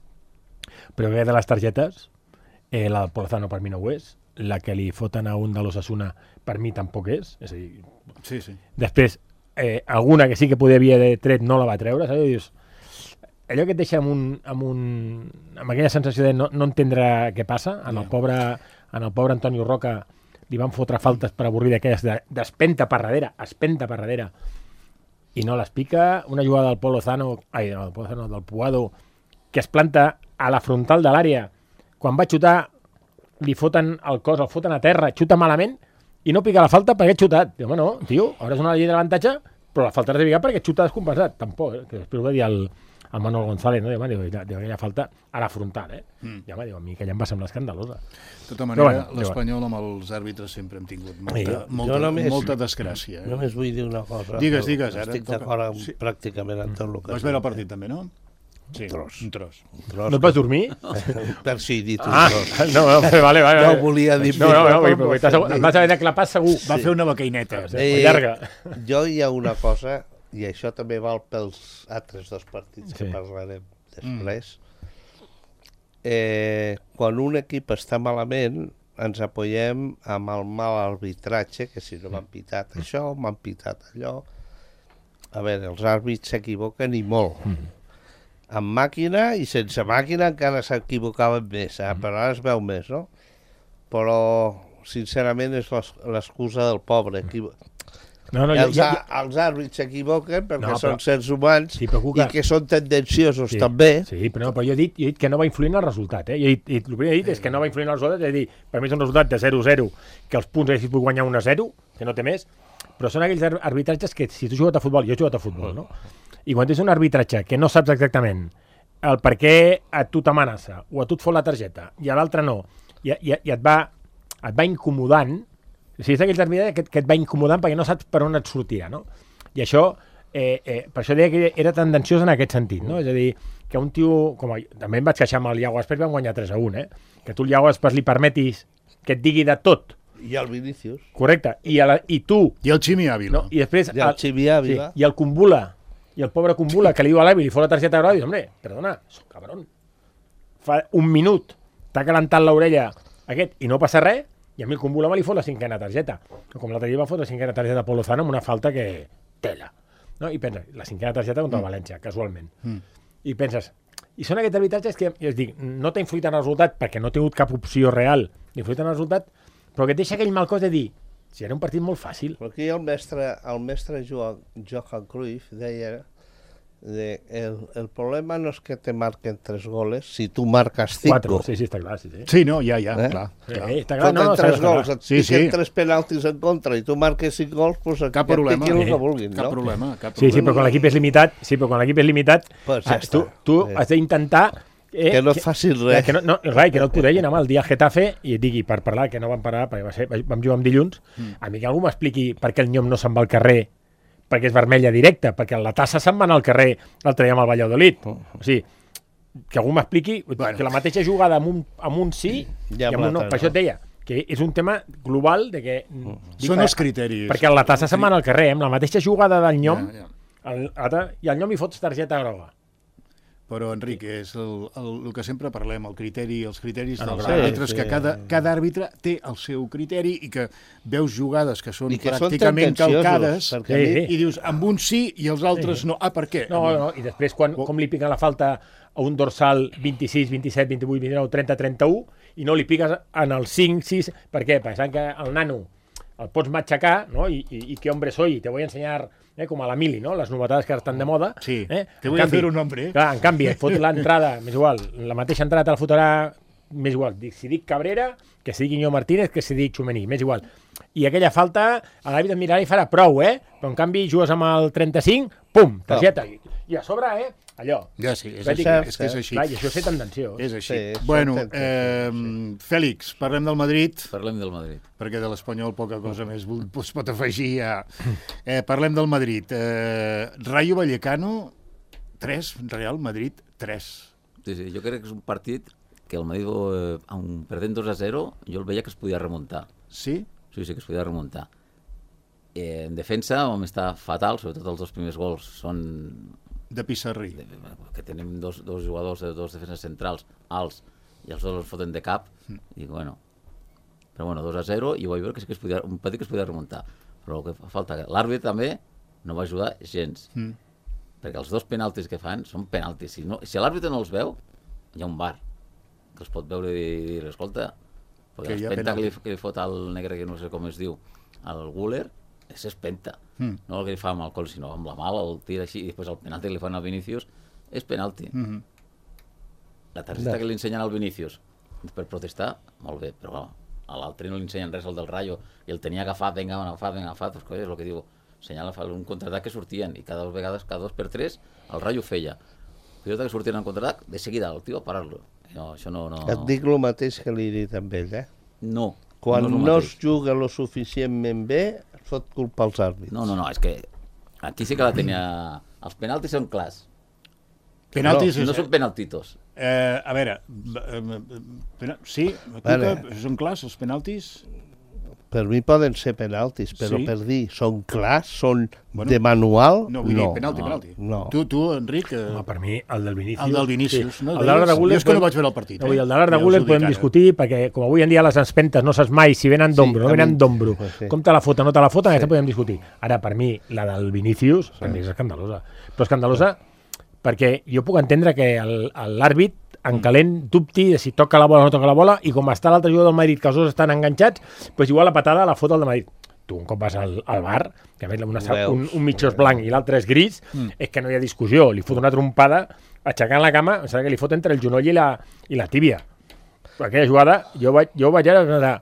però que de les targetes, eh, la del Polozano per mi no ho és, la que li foten a un de l'Osasuna per mi tampoc és, és a dir, sí, sí. Després, eh, alguna que sí que podia haver tret no la va treure, saps? Dius, allò que et deixa amb, un, amb, un, amb aquella sensació de no, no entendre què passa, en el pobre, en el pobre Antonio Roca li van fotre faltes per avorrir d'aquelles d'espenta per darrere, espenta per darrere, i no les pica. Una jugada del Polozano, ai, no, del Polozano, del Puado, que es planta a la frontal de l'àrea, quan va xutar li foten el cos, el foten a terra, xuta malament i no pica la falta perquè ha xutat. Diu, home, no, tio, ara és una llei de l'avantatge, però la falta has de picar perquè xuta descompensat. Tampoc, eh? Que després ho va dir el, el Manuel González, no? Diu, home, diu, aquella falta a la frontal, eh? Mm. I home, diu, a mi aquella em va semblar escandalosa. De tota manera, bueno, l'Espanyol amb els àrbitres sempre hem tingut molta, jo, molta, jo només, molta desgràcia. Eh? Només vull dir una cosa. Digues, digues. Ara estic d'acord amb sí. pràcticament amb tot el que... Vas veure el partit també, no? Sí, un tros. Un tros. Un tros. No et vas dormir? Per si dit un ah, tros. No, no, vale, vale. vale. No volia dir... No, no, no, no però em vas haver de clapar segur. Va sí. fer una becaineta. Eh, llarga. Jo hi ha una cosa, i això també val pels altres dos partits que sí. parlarem després. Mm. Eh, quan un equip està malament, ens apoyem amb el mal arbitratge, que si no m'han pitat això, m'han pitat allò. A veure, els àrbits s'equivoquen i molt. Mm. Amb màquina i sense màquina encara s'equivocaven més, eh? Però ara es veu més, no? Però, sincerament, és l'excusa del pobre. Equivo... No, no, els, ja, ja... els àrbits s'equivoquen perquè no, però... són sers humans sí, que... i que són tendenciosos sí, també. Sí, però, no, però jo he, dit, jo he dit que no va influir en el resultat. Eh? Jo he dit, el primer que he dit és que no va influir en el resultat, és a dir, per mi és un resultat de zero a zero, que els punts haguessis pogut guanyar un a zero, que no té més, però són aquells arbitratges que si tu jugues a futbol, jo he jugat a futbol, no? I quan tens un arbitratge que no saps exactament el per què a tu t'amenaça o a tu et fot la targeta i a l'altre no, i, i, i et, va, et va incomodant, o sigui, és aquell arbitratge que, que et va incomodant perquè no saps per on et sortirà, no? I això, eh, eh, per això deia que era tendenciós en aquest sentit, no? És a dir, que un tio, com a, també em vaig queixar amb el Iago Aspas, vam guanyar tres a un, eh? Que tu el Iago Aspas li permetis que et digui de tot. I el Vinícius. Correcte, i, a la, i tu... I el Ximi Ávila. No? I després... I el Ximi Ávila. Sí, i el Kumbula. I el pobre Kumbula, que li diu a l'Avi, li fot la targeta groga, i diu, hombre, perdona, soc cabron. Fa un minut t'ha calentat l'orella aquest i no passa res, i a mi el Kumbula me li fot la cinquena targeta. Com l'altre dia va fotre la cinquena targeta a Polozano amb una falta que... tela. No? I penses, la cinquena targeta contra el València, casualment. Mm. I penses, i són aquests arbitratges que, jo dic, no t'ha influït en el resultat perquè no ha tingut cap opció real d'influït en el resultat, però que et deixa aquell mal cos de dir, si era un partit molt fàcil. Però aquí el mestre, el mestre Johan, Johan Cruyff deia De, el, el problema no és que te marquen tres goles, si tu marques cinco. Quatre, sí, sí, està clar, sí, sí. Sí, no, ja, ja, Eh? clar. clar. Sí, està clar, Foten no, no, tres està clar. gols, et Sí, piquen sí. tres penaltis en contra i tu marques cinc gols, doncs Cap et problema. piquin el Sí. que vulguin, Cap no? problema, cap Sí, sí, problema. però quan l'equip és limitat, sí, però quan l'equip és limitat, Pues ja ah, tu, està. tu Sí. has d'intentar... Eh, Que no et facis res. Que no, no, rai, que no et pudegin amb el dia Getafe i et digui, per parlar, que no vam parar, perquè va ser, vam jugar amb dilluns, Mm. a mi que algú m'expliqui per què el Nyom no se'n va al carrer, perquè és vermella directa, perquè la tassa se'n va anar al carrer l'altre dia amb el Valladolid. O sigui, que algú m'expliqui bueno. que la mateixa jugada amb un, amb un sí Ja i amb un no. l'altre Per això et deia que és un tema global de que... dic, Són per- els criteris. Perquè la tassa se'n va anar al carrer, eh, amb la mateixa jugada del Nyom, Ja, ja. el, altre- i al Nyom hi fots targeta groga. Però, Enric, és el, el, el que sempre parlem, el criteri, els criteris Ah, no, dels clar, àrbitres, sí. que cada, cada àrbitre té el seu criteri i que veus jugades que són I que són pràcticament tendenciosos, calcades perquè a mi- Sí, i dius, amb un sí i els altres no. Ah, per què? No, no, i després quan, com li piquen la falta a un dorsal vint-i-sis, vint-i-set, vint-i-vuit, vint-i-nou, trenta, trenta-u i no li piques en el cinc, sis, per què? Pensant que el nano el pots matxacar, no? I, i, i que hombre soy, te voy a ensenyar, eh, com a la mili, no? Les novetats que estan de moda. Sí, eh? te En voy a hacer un hombre. Clar, en canvi, et fot l'entrada, m'és igual, la mateixa entrada te la fotrà, m'és igual, dic, si dic Cabrera, que si dic Iñigo Martínez, que si dic Txumení, m'és igual. I aquella falta, a l'àrbit et mirarà i farà prou, eh? Però en canvi jugues amb el trenta-cinc, pum, targeta. I, i a sobre, eh? Allò. Ja sí, és, Vaig així, dir que- és que és així. Clar, i això és ser tendenciós. És així. Sí, són bueno, tendenciosos, eh, Fèlix, parlem del Madrid, Parlem del Madrid. perquè de l'Espanyol poca cosa més vol- es pot afegir. A... Eh, parlem del Madrid. Eh, Rayo Vallecano, tres, Real Madrid, tres. Sí, sí, jo crec que és un partit que el Madrid, eh, aun perdent dos a zero, jo el veia que es podia remuntar. Sí? Sí, sí, que es podia remuntar. Eh, en defensa vam estar fatal, sobretot els dos primers gols són De Pissarrí. de, que tenim dos, dos jugadors, de dos defenses centrals alts i els dos els foten de cap i bueno, però bueno, dos a zero i ho vaig veure que sí que es podia, un petit que es podia remuntar, però el que fa falta, l'àrbitre també no va ajudar gens, Mm. perquè els dos penaltis que fan són penaltis, si, no, si l'àrbitre no els veu hi ha un bar que els pot veure i dir, escolta, Que perquè hi ha l'espenta que, penalti. li- que li fot al negre que no sé com es diu, al Guller, és espenta. Mm. No el que li fa amb el col, sinó amb la mala, el tira així, i després el penalti que li fan al Vinícius és penalti. Mm -hmm. La targeta que li ensenyen al Vinícius per protestar, molt bé, però clar, a l'altre no li ensenyen res, el del Rayo, i el tenia agafat, venga, agafat, venga, agafat, doncs, és el que diu, senyala un contraatac que sortien, i cada dos vegades, cada dos per tres, el Rayo feia. Pilota que sortien en contraatac, de seguida, el tio a parar-lo. No, això no... no... Et dic el mateix que li he dit amb ell, eh? No. Quan no, és no, el no mateix. es juga lo suficientment bé, es fot culpa als àrbits. No, no, no, és que aquí sí que la tenia... Els penaltis són clars. Penaltis... no, és- no són penaltitos. Eh, a veure, eh, pena- sí, Vale. Cuca, són clars els penaltis? Per mi poden ser penaltis, però Sí? per dir són clars, són Bueno, de manual, No, vull no. dir, penalti, no, penalti. no. Tu, tu, Enric... Eh, Home, per mi, el del Vinícius... El del Vinícius, no? El de l'Arda Deies? Guller... Jo és que no vaig veure el partit, No, vull dir, eh? el de l'Arda Ja us Guller ho podem dic ara. discutir, perquè com avui en dia les empentes no saps mai si venen d'ombro o no a venen mi- d'ombro. sí. Com te la foten o no te la foten, aquesta podem discutir. Ara, per mi, la del Vinícius, per mi és escandalosa. Però escandalosa perquè jo puc entendre que el- l'àrbit en calent dubti de si toca la bola o no toca la bola i com està l'altre jugador del Madrid que els dos estan enganxats, doncs igual la patada la fot el de Madrid. Tu un cop vas al, al bar, que a més una, Ho un, veus, un mitjós blanc i l'altre és gris, mm. és que no hi ha discussió. Li fot una trompada aixecant la cama, em sembla que li fot entre el genoll i la, i la tíbia. Però aquella jugada, jo vaig, jo vaig ara... ara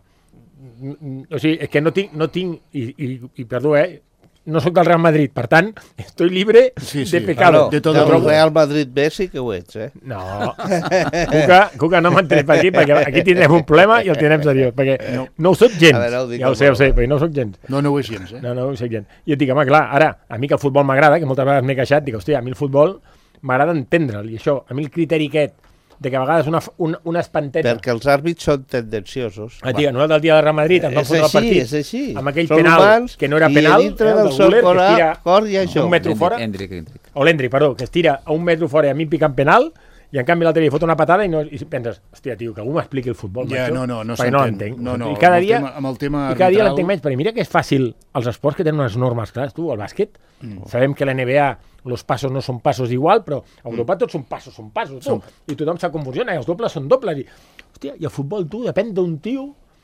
o sigui, és que no tinc, no tinc i, i, i perdó, eh, no sóc del Real Madrid, per tant, estoy libre Sí, sí, de pecado. de tot del el robo. Real Madrid B sí que ho ets, eh? No, Cuca, Cuca no m'entrés per aquí, perquè aquí tindrem un problema i el tindrem seriós, perquè no, no ho soc gens, A veure, ho dic ja ho amb sé, ho sé, broma. perquè no ho soc gens. No, no ho és gens, eh? No, no ho sé gens. I et dic, home, clar, ara, a mi que el futbol m'agrada, que moltes vegades m'he queixat, dic, hòstia, a mi el futbol m'agrada entendre'l, i això, a mi el criteri aquest, de que a vegades una, una, una espanteta... Perquè els àrbits són tendenciosos. Ah, tia, no del dia del Real Madrid, ens van És fotre el així, partit és així. amb aquell Són penal, humans que no era i penal, dintre eh, el del del seu Guller, que cor, es tira cor hi ha això. un metro Hendrik, fora, Hendrik, Hendrik. o l'Endri, perdó, que es tira a un metro fora i a mi em pica en penal, i en canvi l'altre li fot una patada i, no, i penses, hòstia, tio, que algú m'expliqui el futbol, Ja, macho, no, no, no perquè no s'entén. l'entenc. No, no, I cada amb el dia, tema- amb el tema i cada dia arbitral- l'entenc menys, perquè mira que és fàcil els esports que tenen unes normes clares, tu, el bàsquet, mm. sabem que l'N B A los passos no són passos igual, però a Europa tots són passos, són passos, tu, i tothom sap com funciona, i els dobles són dobles, i, hòstia, i el futbol, tu, depèn d'un tio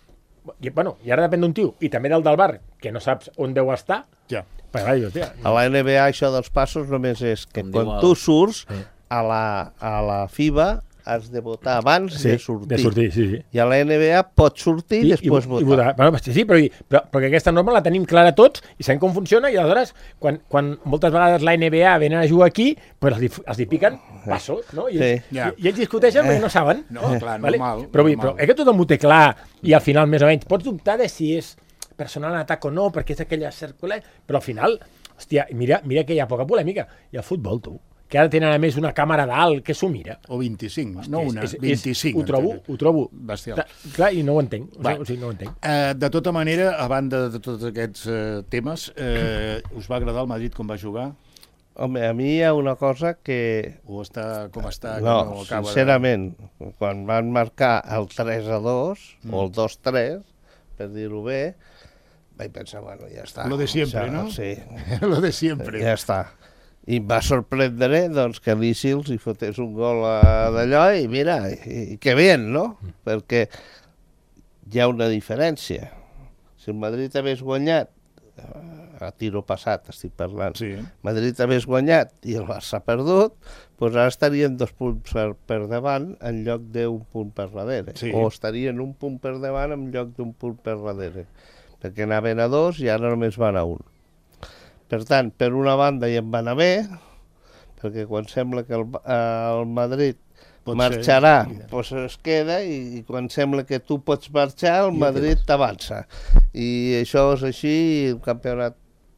I, bueno, i ara depèn d'un tio, i també del del bar, que no saps on deu estar, Ja. però va, dius, tia, A la N B A això dels passos només és que Com quan diu el- tu surts, Sí. a la, a la FIBA has de votar abans sí, de sortir. de sortir, sí, sí. I a la N B A pots sortir i, després i, votar. I votar. Bueno, sí, sí, però, però, però que aquesta norma la tenim clara tots i sabem com funciona i aleshores, quan, quan moltes vegades la N B A venen a jugar aquí, pues els, li, els li piquen passos, no? I, Sí. i, Ja. i ells discuteixen perquè no saben. No, clar, Vale? normal, Però, vull dir, normal. però és que tothom ho té clar i al final, més o menys, pots dubtar de si és personal en atac o no, perquè és aquella circular, però al final, hòstia, mira, mira que hi ha poca polèmica. I el futbol, tu, que ara tenen a més una càmera dalt que s'ho mira. O vint-i-cinc, no És- una, és- és- vint-i-cinc. Ho trobo, encara. ho trobo. Bestial. Ta- Clar, i no ho entenc. O Va. sigui, o sigui, no ho entenc. Eh, de tota manera, a banda de tots aquests eh, temes, eh, us va agradar el Madrid com va jugar? Home, a mi hi ha una cosa que... O està com està? que No, acaba sincerament, quan van marcar el tres a dos, Mm. o el dos tres, per dir-ho bé, vaig pensar, bueno, ja està. Lo de siempre, Ja, no? Sí, De... Lo de siempre. ja està. I em va sorprendre doncs, que l'Ísils hi fotés un gol a- d'allò i mira, i, i que bien, no? Perquè hi ha una diferència. Si el Madrid hagués guanyat, a tiro passat estic parlant, Sí. Madrid hagués guanyat i el Barça ha perdut, doncs ara estarien dos punts per, per davant en lloc d'un punt per darrere. Sí. O estarien un punt per davant en lloc d'un punt per darrere. Perquè anaven a dos i ara només van a un. Per tant, per una banda ja en va anar bé, perquè quan sembla que el, eh, el Madrid Pot marxarà, ser. doncs es queda, i, i quan sembla que tu pots marxar, el Ja Madrid t'avança. I això és així, i el campionat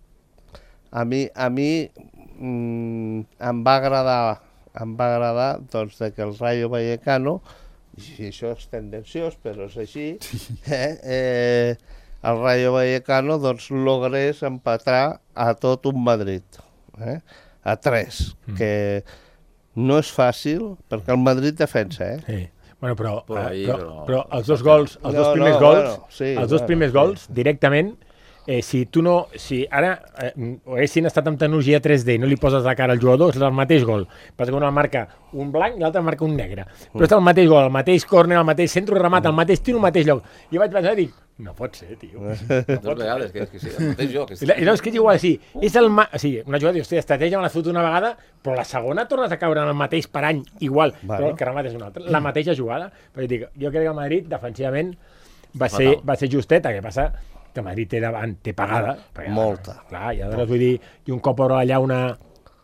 a mi, a mi mm, em va agradar, em va agradar doncs, de que el Rayo Vallecano, i això és tendenciós, però és així, eh, eh, el Rayo Vallecano doncs, logrés empatar a tot un Madrid, eh, a tres, mm. que no és fàcil, perquè el Madrid defensa, eh? Sí. Bueno, però, Però eh, ahí, però, però- però els dos gols, els No, dos primers no, gols, bueno, sí, els dos bueno, primers sí. gols, directament, eh, si tu no... Si ara eh, ho haguessin estat amb tecnologia tres D i no li poses la cara al jugador, és el mateix gol. Passa que una marca un blanc i l'altre marca un negre. Però és el mateix gol, el mateix córner, el mateix centre, remat, el mateix tiro, el mateix lloc. I vaig pensar i dic, no pot ser, tio. No Dues pot ser. vegades, que, que sí, el mateix joc. I la- i no, és que és igual, sí. És el ma... o sigui, una jugada, hòstia, estratègia me l'ha fotut una vegada, però la segona tornes a caure en el mateix parany, igual, Bueno. però el que remat és una altra. La mateixa jugada. Però dic, jo crec que el Madrid, defensivament, va ser, Fatal. va ser justet. El que passa que el Madrid té davant, té pagada. perquè, Molta. Clar, i aleshores vull dir, i un cop obre allà una...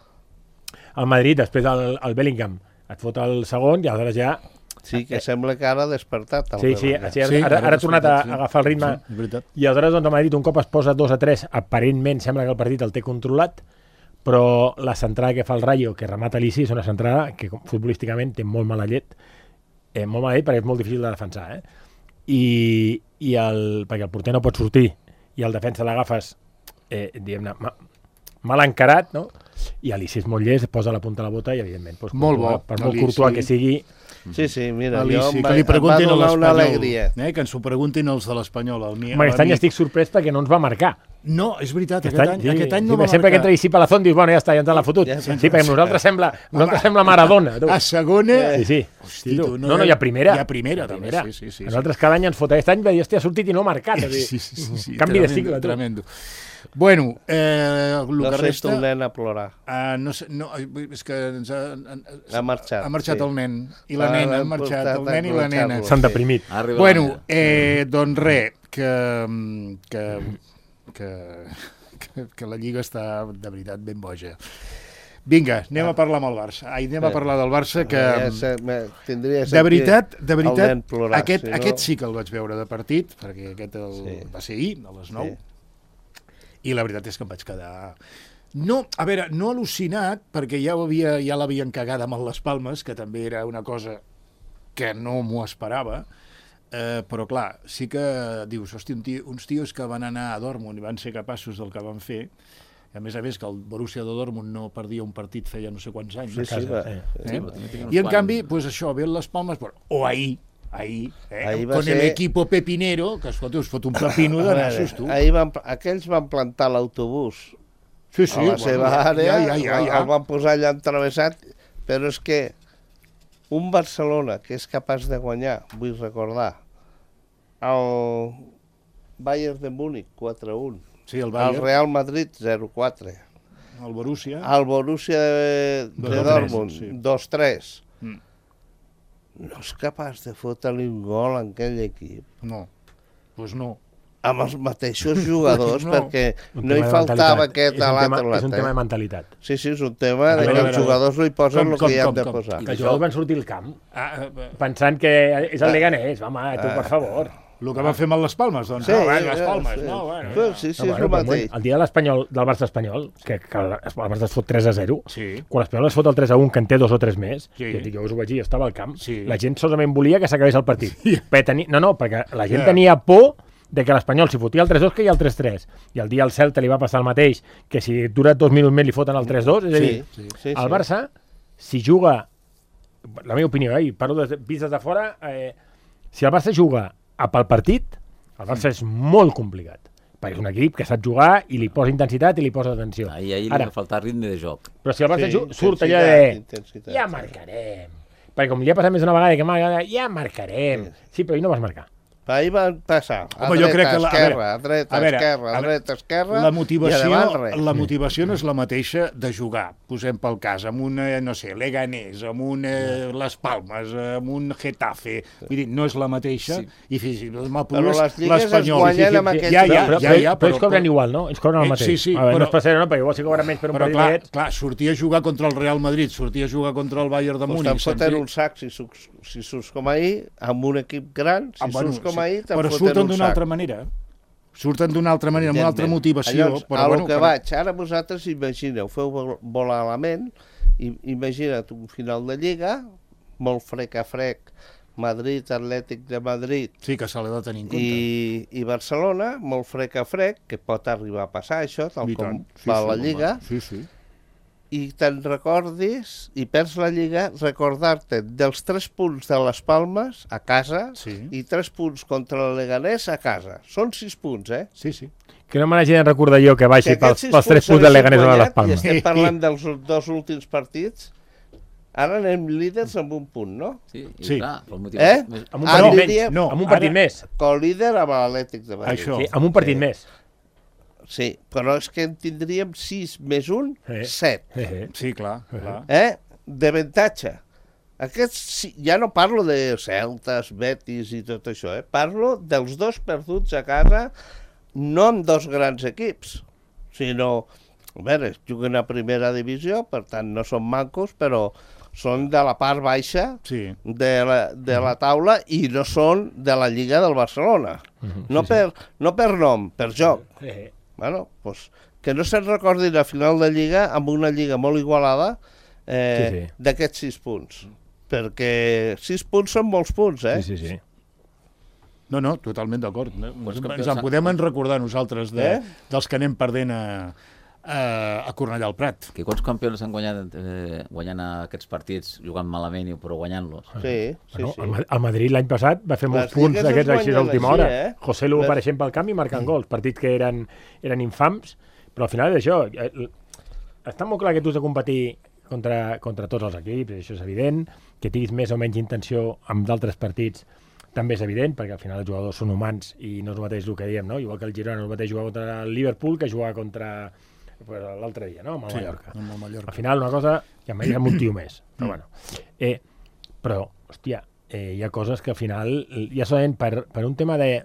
El Madrid, després el, el Bellingham, et fot el segon i aleshores ja... Sí, que sembla que ara ha despertat. El Sí, sí, Bellingham. sí, ara, Sí, ara, ara ara ha tornat a despertat, sí. agafar el ritme. Sí, és veritat. I aleshores, doncs, el Madrid, un cop es posa dos a tres, aparentment sembla que el partit el té controlat, però la centrada que fa el Rayo, que remata l'Ici, és una centrada que com- futbolísticament té molt mala llet, eh, molt mala llet perquè és molt difícil de defensar, eh? I, i el, perquè el porter no pot sortir i el defensa l'agafes, eh, diguem-ne, ma, mal encarat, no? I l'Ici és molt llest, posa la punta a la bota i, evidentment, doncs, Molt bo, Courtois, per molt l'Alici. Courtois que sigui, Sí, sí, mira, jo Alici, em va, que li em va preguntin a donar una l'Espanyol. alegria. Eh, que ens ho preguntin els de l'Espanyol. el mi- home, aquest any l'amic. estic sorprès perquè no ens va marcar. No, és veritat, Aquest, aquest, any, any, aquest any no sí, va sempre que marcar. entra Isi Palazón dius, bueno, ja està, ja ens l'ha fotut. Ja Sí, perquè nosaltres sembla, nosaltres sembla Maradona. Tu. A segona... Sí, sí. Hosti, Sí, tu. tu, no, no, no, i a primera. I a primera, A també, primera. sí, sí, sí, sí. A nosaltres cada any ens fot. Aquest any va dir, hòstia, ha sortit i no ha marcat. Sí, sí, sí, sí, sí, Canvi de tremendo, cicle, tu. Tremendo. Bueno, eh, el No que sento resta... un nen a plorar. Uh, no sé, no, és que ens ha, Ha marxat, ha marxat sí. el nen i la Ah, nena, l'han han marxat portat el a nen i la nena. col·locar-lo. S'han Sí. deprimit. Ha arribat Bueno, la- eh, doncs res, que, que, que, que, que la Lliga està de veritat ben boja. Vinga, anem a parlar amb el Barça. Ai, anem a Sí. parlar del Barça, que Ja se- me- tindria de veritat, de el nen veritat, plorar, aquest, si no- aquest sí que el vaig veure de partit, perquè aquest el, Sí. va ser ahir, a les nou, Sí. i la veritat és que em vaig quedar... No, a veure, no al·lucinat, perquè ja ho havia, ja l'havien cagat amb el Les Palmes, que també era una cosa que no m'ho esperava, eh, però clar, sí que dius, hosti, un tio, uns tios que van anar a Dortmund i van ser capaços del que van fer, a més a més que el Borussia de Dortmund no perdia un partit feia no sé quants anys, Sí, a sí, casa, va. eh? Sí, però també tinc uns I en quants. canvi, pues això, ve el Les Palmes, bueno, o ahir, ahir, eh, Ahir va con el ser- equipo pepinero, que escolta, us fot un pepino de A veure, nassos, tu. ahir van, aquells van plantar l'autobús Sí, sí, a la seva ja, àrea, ja, ja, ja. el van posar allà entravessat, però és que un Barcelona que és capaç de guanyar, vull recordar, el Bayern de Múnich, quatre a un. Sí, el El Bayern, Real Madrid, zero a quatre. el Borussia... El Borussia de, de dos a tres, Dortmund, sí. dos a tres. Mm. No és capaç de fotre-li un gol en aquell equip. No, doncs pues no. Amb els mateixos jugadors, No. perquè Un no hi tema de faltava mentalitat. aquest És a un tema- l'altre És un tema de mentalitat. Sí, sí, és un tema de veure, que a els veure, jugadors no hi posen com, el com, que hi han com, de com? posar. Que els jugadors van sortir al camp Ah, eh, pensant que és el Leganés, home, tu, per favor. el que van fer amb les Palmes, doncs. Sí, no, bueno, les eh, Palmes, sí. no, bueno. Sí, sí, sí, No, és el però, mateix. El dia de l'Espanyol, del Barça espanyol, que, que el Barça es fot tres a zero, Sí. quan l'Espanyol es fot el tres a un, que en té dos o tres més, Sí. jo, dic, jo us ho vaig dir, jo estava al camp, Sí. la gent solament volia que s'acabés el partit. Sí. Per tenir... No, no, perquè la gent Ja. tenia por de que l'Espanyol, si fotia el tres dos, que hi ha el tres tres. I el dia al Celta li va passar el mateix, que si dura dos minuts més li foten el tres dos, és a dir, Sí, sí, el Barça, si juga, la meva opinió, eh, i parlo de, vist des de fora, eh, si el Barça juga a pel partit, el Barça és molt complicat, perquè és un equip que sap jugar i li posa intensitat i li posa atenció. Ahir, ahir li Ara, va faltar ritme de joc. però si el Barça Sí, ju- surt allò intensitat, de intensitat, ja sí. marcarem, perquè com li ha passat més d'una vegada que marca, ja marcarem, sí, però ahir no vas marcar. Ahir van passar a Home, jo dreta, crec que la- a esquerra, veure, a dreta, a veure, esquerra, a a veure, dreta, esquerra, La i motivació, a davant res. la motivació no és la mateixa de jugar, posem pel cas, amb un, eh, no sé, Leganés, amb un eh, Les Palmes, amb un Getafe, vull dir, no és la mateixa, Sí. i fins i tot me'l Però poses les lligues es l'Espanyol. guanyen amb Ja, aquests ja, però, ja, però, ja, però, però, ells cobren igual, no? Ells cobren el Eh, mateix. sí, sí, a veure, però- no es passarà, no? Perquè igual si cobren menys per un Però partit clar, d'aquests. clar, sortir a jugar contra el Real Madrid, sortir a jugar contra el Bayern de Pues Múnich... te'n foten sentir- un sac si surts, si surts com ahir, amb un equip gran, si Ah, bueno, surts com sí, ahir, te'n però foten surten un d'una sac. altra manera. Surten d'una altra manera, amb una altra Evidentment. motivació. Llavors, però, a bueno, lo que per- vaig, ara vosaltres imagineu, feu vol- volar la ment, i imagina't un final de Lliga, molt frec a frec, Madrid, Atlètic de Madrid Sí, que se l'ha de tenir en compte. i, i Barcelona, molt frec a frec, que pot arribar a passar això, tal I com tant. Sí, va sí, la home. Lliga, Sí, sí. i te'n recordis, i perds la Lliga, recordar-te dels tres punts de les Palmes a casa Sí. i tres punts contra el Leganés a casa. Són sis punts, eh? Sí, sí. Que no me n'hagi de recordar jo que baixi Que pels, aquests sis pels tres punts punts de s'haguessin Leganés o de les guanyat, I Palmes. estem parlant dels dos últims partits. Ara anem líders amb un punt, no? Sí, i Sí. clar, el motiu... Eh? més- Amb un Ara partit diria- menys, no, amb un partit ara- més. Co-líder amb l'Atlètic de Madrid. Això. Sí, amb un partit més. Sí, però és que en tindríem sis més un, Sí. set. Eh, eh. Sí, clar, clar. Eh? D'avantatge. Aquests, sí, ja no parlo de Celtes, Betis i tot això, eh? Parlo dels dos perduts a casa, no amb dos grans equips, sinó, a veure, juguen a primera divisió, per tant no són mancos, però són de la part baixa Sí. de la, de la taula i no són de la Lliga del Barcelona. No, per, no per nom, per joc. Eh, eh. Bueno, pues, que no se'n recordin a final de Lliga amb una Lliga molt igualada eh, Sí, sí. d'aquests sis punts. Perquè sis punts són molts punts, eh? Sí, sí, sí. No, no, totalment d'acord. Ens campions en han- podem en recordar nosaltres de, Eh? dels que anem perdent a, a, a Cornellà al Prat. Que quants campions han guanyat eh, guanyant aquests partits, jugant malament, i- però guanyant-los? Sí, sí, Bueno, sí. el, Ma- el Madrid l'any passat va fer molts Les punts lligues es d'aquests així a guanyen última així, hora. eh? José Lu Les- apareixent pel camp i marcant gols. Partits que eren, eren infams, però al final és això. eh, l- Està molt clar que tu has de competir contra, contra tots els equips, això és evident. Que tinguis més o menys intenció amb d'altres partits també és evident, perquè al final els jugadors són humans i no és el mateix el que diem, no? Igual que el Girona no és el mateix jugar contra el Liverpool que jugar contra pues, l'altre dia, no? Amb el Mallorca. amb el Mallorca. Al final una cosa, i amb ell amb un tio més, però bueno. Eh, però, hòstia, eh, hi ha coses que al final, ja solament per, per un tema de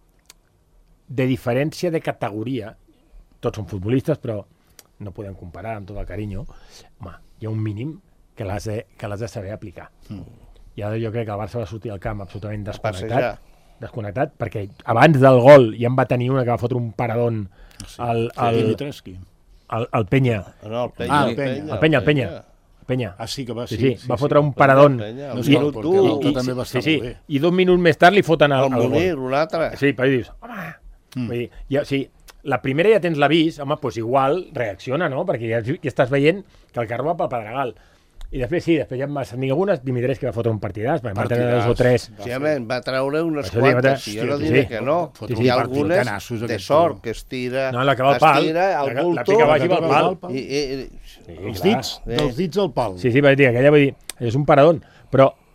de diferència de categoria, tots són futbolistes, però no podem comparar amb tot el carinyo, home, hi ha un mínim que l'has de, que l'has de saber aplicar. Mm. I ara jo crec que el Barça va sortir al camp absolutament desconnectat, passejar. desconnectat, perquè abans del gol ja en va tenir una que va fotre un paradón al, al, Dimitrescu. al, al Penya. No, el Penya, Ah, el el Penya. Penya. El Penya, el Penya. El Penya. Ah, sí que va, Sí, sí. sí, va fotre un paradón. Penya, No el sé, I- minut perquè u, l'altre i- també va Sí, estar sí, molt bé. i dos minuts més tard li foten el, el el gol. Munir, un altre. Sí, perquè dius, home, mm. vull dir, ja, o sigui, la primera ja tens l'avís, home, doncs igual reacciona, no? Perquè ja, ja estàs veient que el carro va pel Pedregal. I després sí, després ja em va sentir algunes, Dimitrescu que va fotre un partidàs, perquè va tenir dos o tres. Sí, home, va treure unes Això sí, va quantes, treure- i jo no sí, diré sí. que no. Fot Hi un ha partit algunes canassos, de aquest sort, tio. que es tira, No, la que va al pal, estira la, al que- la bulto, pica baix i va al va pal. al pal. i, i, i, Sí, Els clar. dits, eh. dels dits al pal. Sí, sí, vaig dir, aquella vull dir, és un paradón, però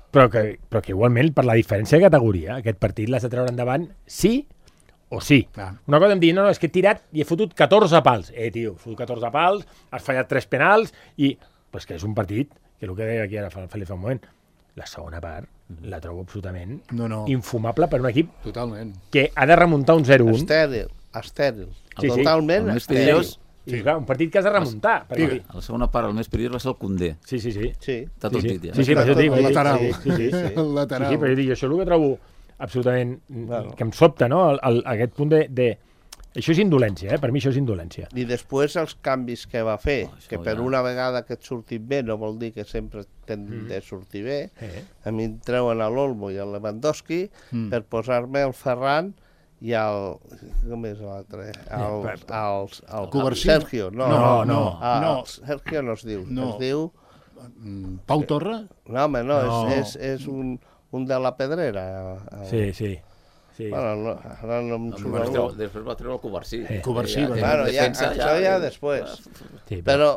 però que, però que igualment, per la diferència de categoria, aquest partit l'has de treure endavant sí o sí. Ah. Una cosa em diu, no, no, és que he tirat i he fotut catorze pals. Eh, tio, he fotut catorze pals, has fallat tres penals i... Pues que és un partit, que el que deia aquí ara fa, fa un moment, la segona part la trobo absolutament no, no. infumable per un equip Totalment. que ha de remuntar un zero un. Estèril, estèril. Sí, sí. Totalment El més estèril. perillós, Sí, clar, un partit que has de remuntar. Perquè... a la segona part, el més perillós va ser el Condé. Sí, sí, sí. Sí. Està tot sí, sí. dit, ja. Sí, sí, per això et dic. El lateral. Sí, sí, sí. El Sí, lateral. sí, però jo dic, això és el que trobo absolutament... Bueno. que em sobta, no? El, el, aquest punt de, de... Això és indolència, eh? Per mi això és indolència. I després els canvis que va fer, Oh, això que per ja. una vegada que et surtin bé no vol dir que sempre t'han Mm. de sortir bé. Eh? A mi em treuen a l'Olmo i al Lewandowski Mm. per posar-me el Ferran i el... com és l'altre? El, el, el, el, Covarsí? Sergio, no. No, no, Ah, no. el Sergio no es diu. No. Es diu... Mm, Pau Torra? No, home, no, No. És, és, és un, un de la Pedrera. El, Sí, sí. sí. Bueno, no, ara no em No, surt després, el treu- nom. després va treure el Covarsí. Eh. Covarsí, va. que Bueno, ja, defensa això ja després. sí Però,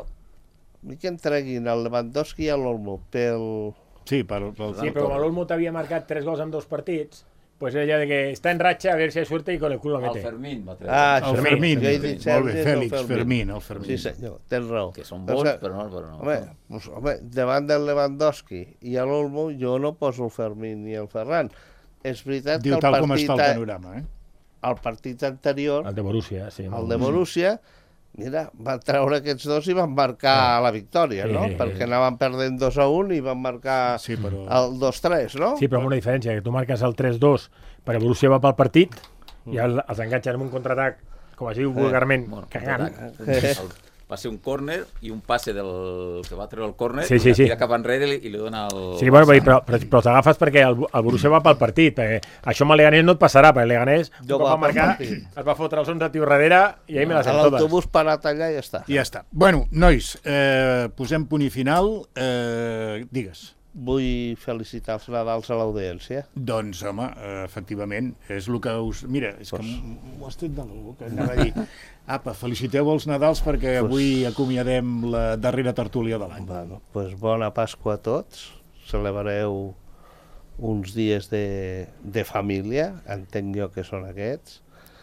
ni que en treguin el Lewandowski i l'Olmo pel... Sí, per, per, Sí, però com l'Olmo t'havia marcat tres gols en dos partits, pues ella de que està en ratxa, a veure si hay suerte i con el culo El mete. Fermín va treure. Ah, el Fermín. Fermín. Jo he dit Molt Sergi, bé, és el Fèlix Fermín. Fermín, el Fermín. Sí, senyor, tens raó. Que són O bons, sigui, però no... Però no. Home, doncs, home, davant del Lewandowski i a l'Olmo jo no poso el Fermín ni el Ferran. És veritat Diu que el tal com partit, està el a- panorama, eh? el partit anterior, El de Borussia, sí. el de Borussia, mira, van treure aquests dos i van marcar la victòria, no? Sí. Perquè anaven perdent dos a un i van marcar Sí, però... el dos tres, no? Sí, però amb una diferència, que tu marques el tres dos perquè el Borussia va pel partit i el, els enganxen amb un contraatac, com es diu vulgarment, Bueno, cagant. contraatac. El- Va ser un córner i un passe del que va treure el córner Sí, i sí, la sí. tira cap enrere i li, i li dona el... Sí, bueno, però, però, però t'agafes perquè el, el Borussia va pel partit, perquè això amb el Leganés no et passarà, perquè el Leganés un Jo cop va va pel marcar, partit. es va fotre els onze tios darrere i ahir me les A hem totes. l'autobús parat allà i ja està. I ja està. Bueno, nois, eh, posem punt i final. Eh, digues. Vull felicitar els Nadals a l'audiència. Doncs, home, eh, efectivament, és el que us... Mira, és que m'ho has tret de la boca, anava a dir. Apa, feliciteu els Nadals perquè avui acomiadem la darrera tertúlia de l'any. Bueno, pues bona Pasqua a tots. Celebrareu uns dies de, de família, entenc jo que són aquests,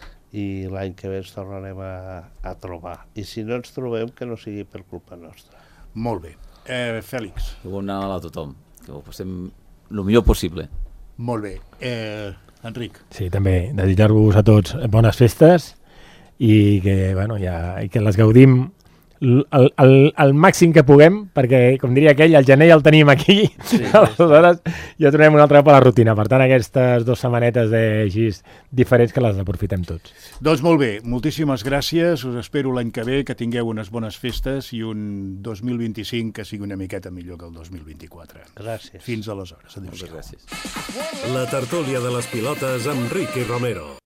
i l'any que ve ens tornarem a, a trobar. I si no ens trobem, que no sigui per culpa nostra. Molt bé. Eh, Fèlix, Bon Nadal a tothom, que ho passem el millor possible. molt bé. Eh, Enric, Sí, també desitjar-vos a tots bones festes i que, bueno, ja, i que les gaudim l- el, el, el màxim que puguem, perquè, com diria aquell, el gener ja el tenim aquí, sí, aleshores ja tornem una altra cop a la rutina. Per tant, aquestes dues setmanetes de així diferents que les aprofitem tots. doncs molt bé, moltíssimes gràcies, us espero l'any que ve, que tingueu unes bones festes i un dos mil vint-i-cinc que sigui una miqueta millor que el dos mil vint-i-quatre. Gràcies. Fins aleshores, Moltes adéu-siau. gràcies. La tertúlia de les pilotes amb Ricky Romero.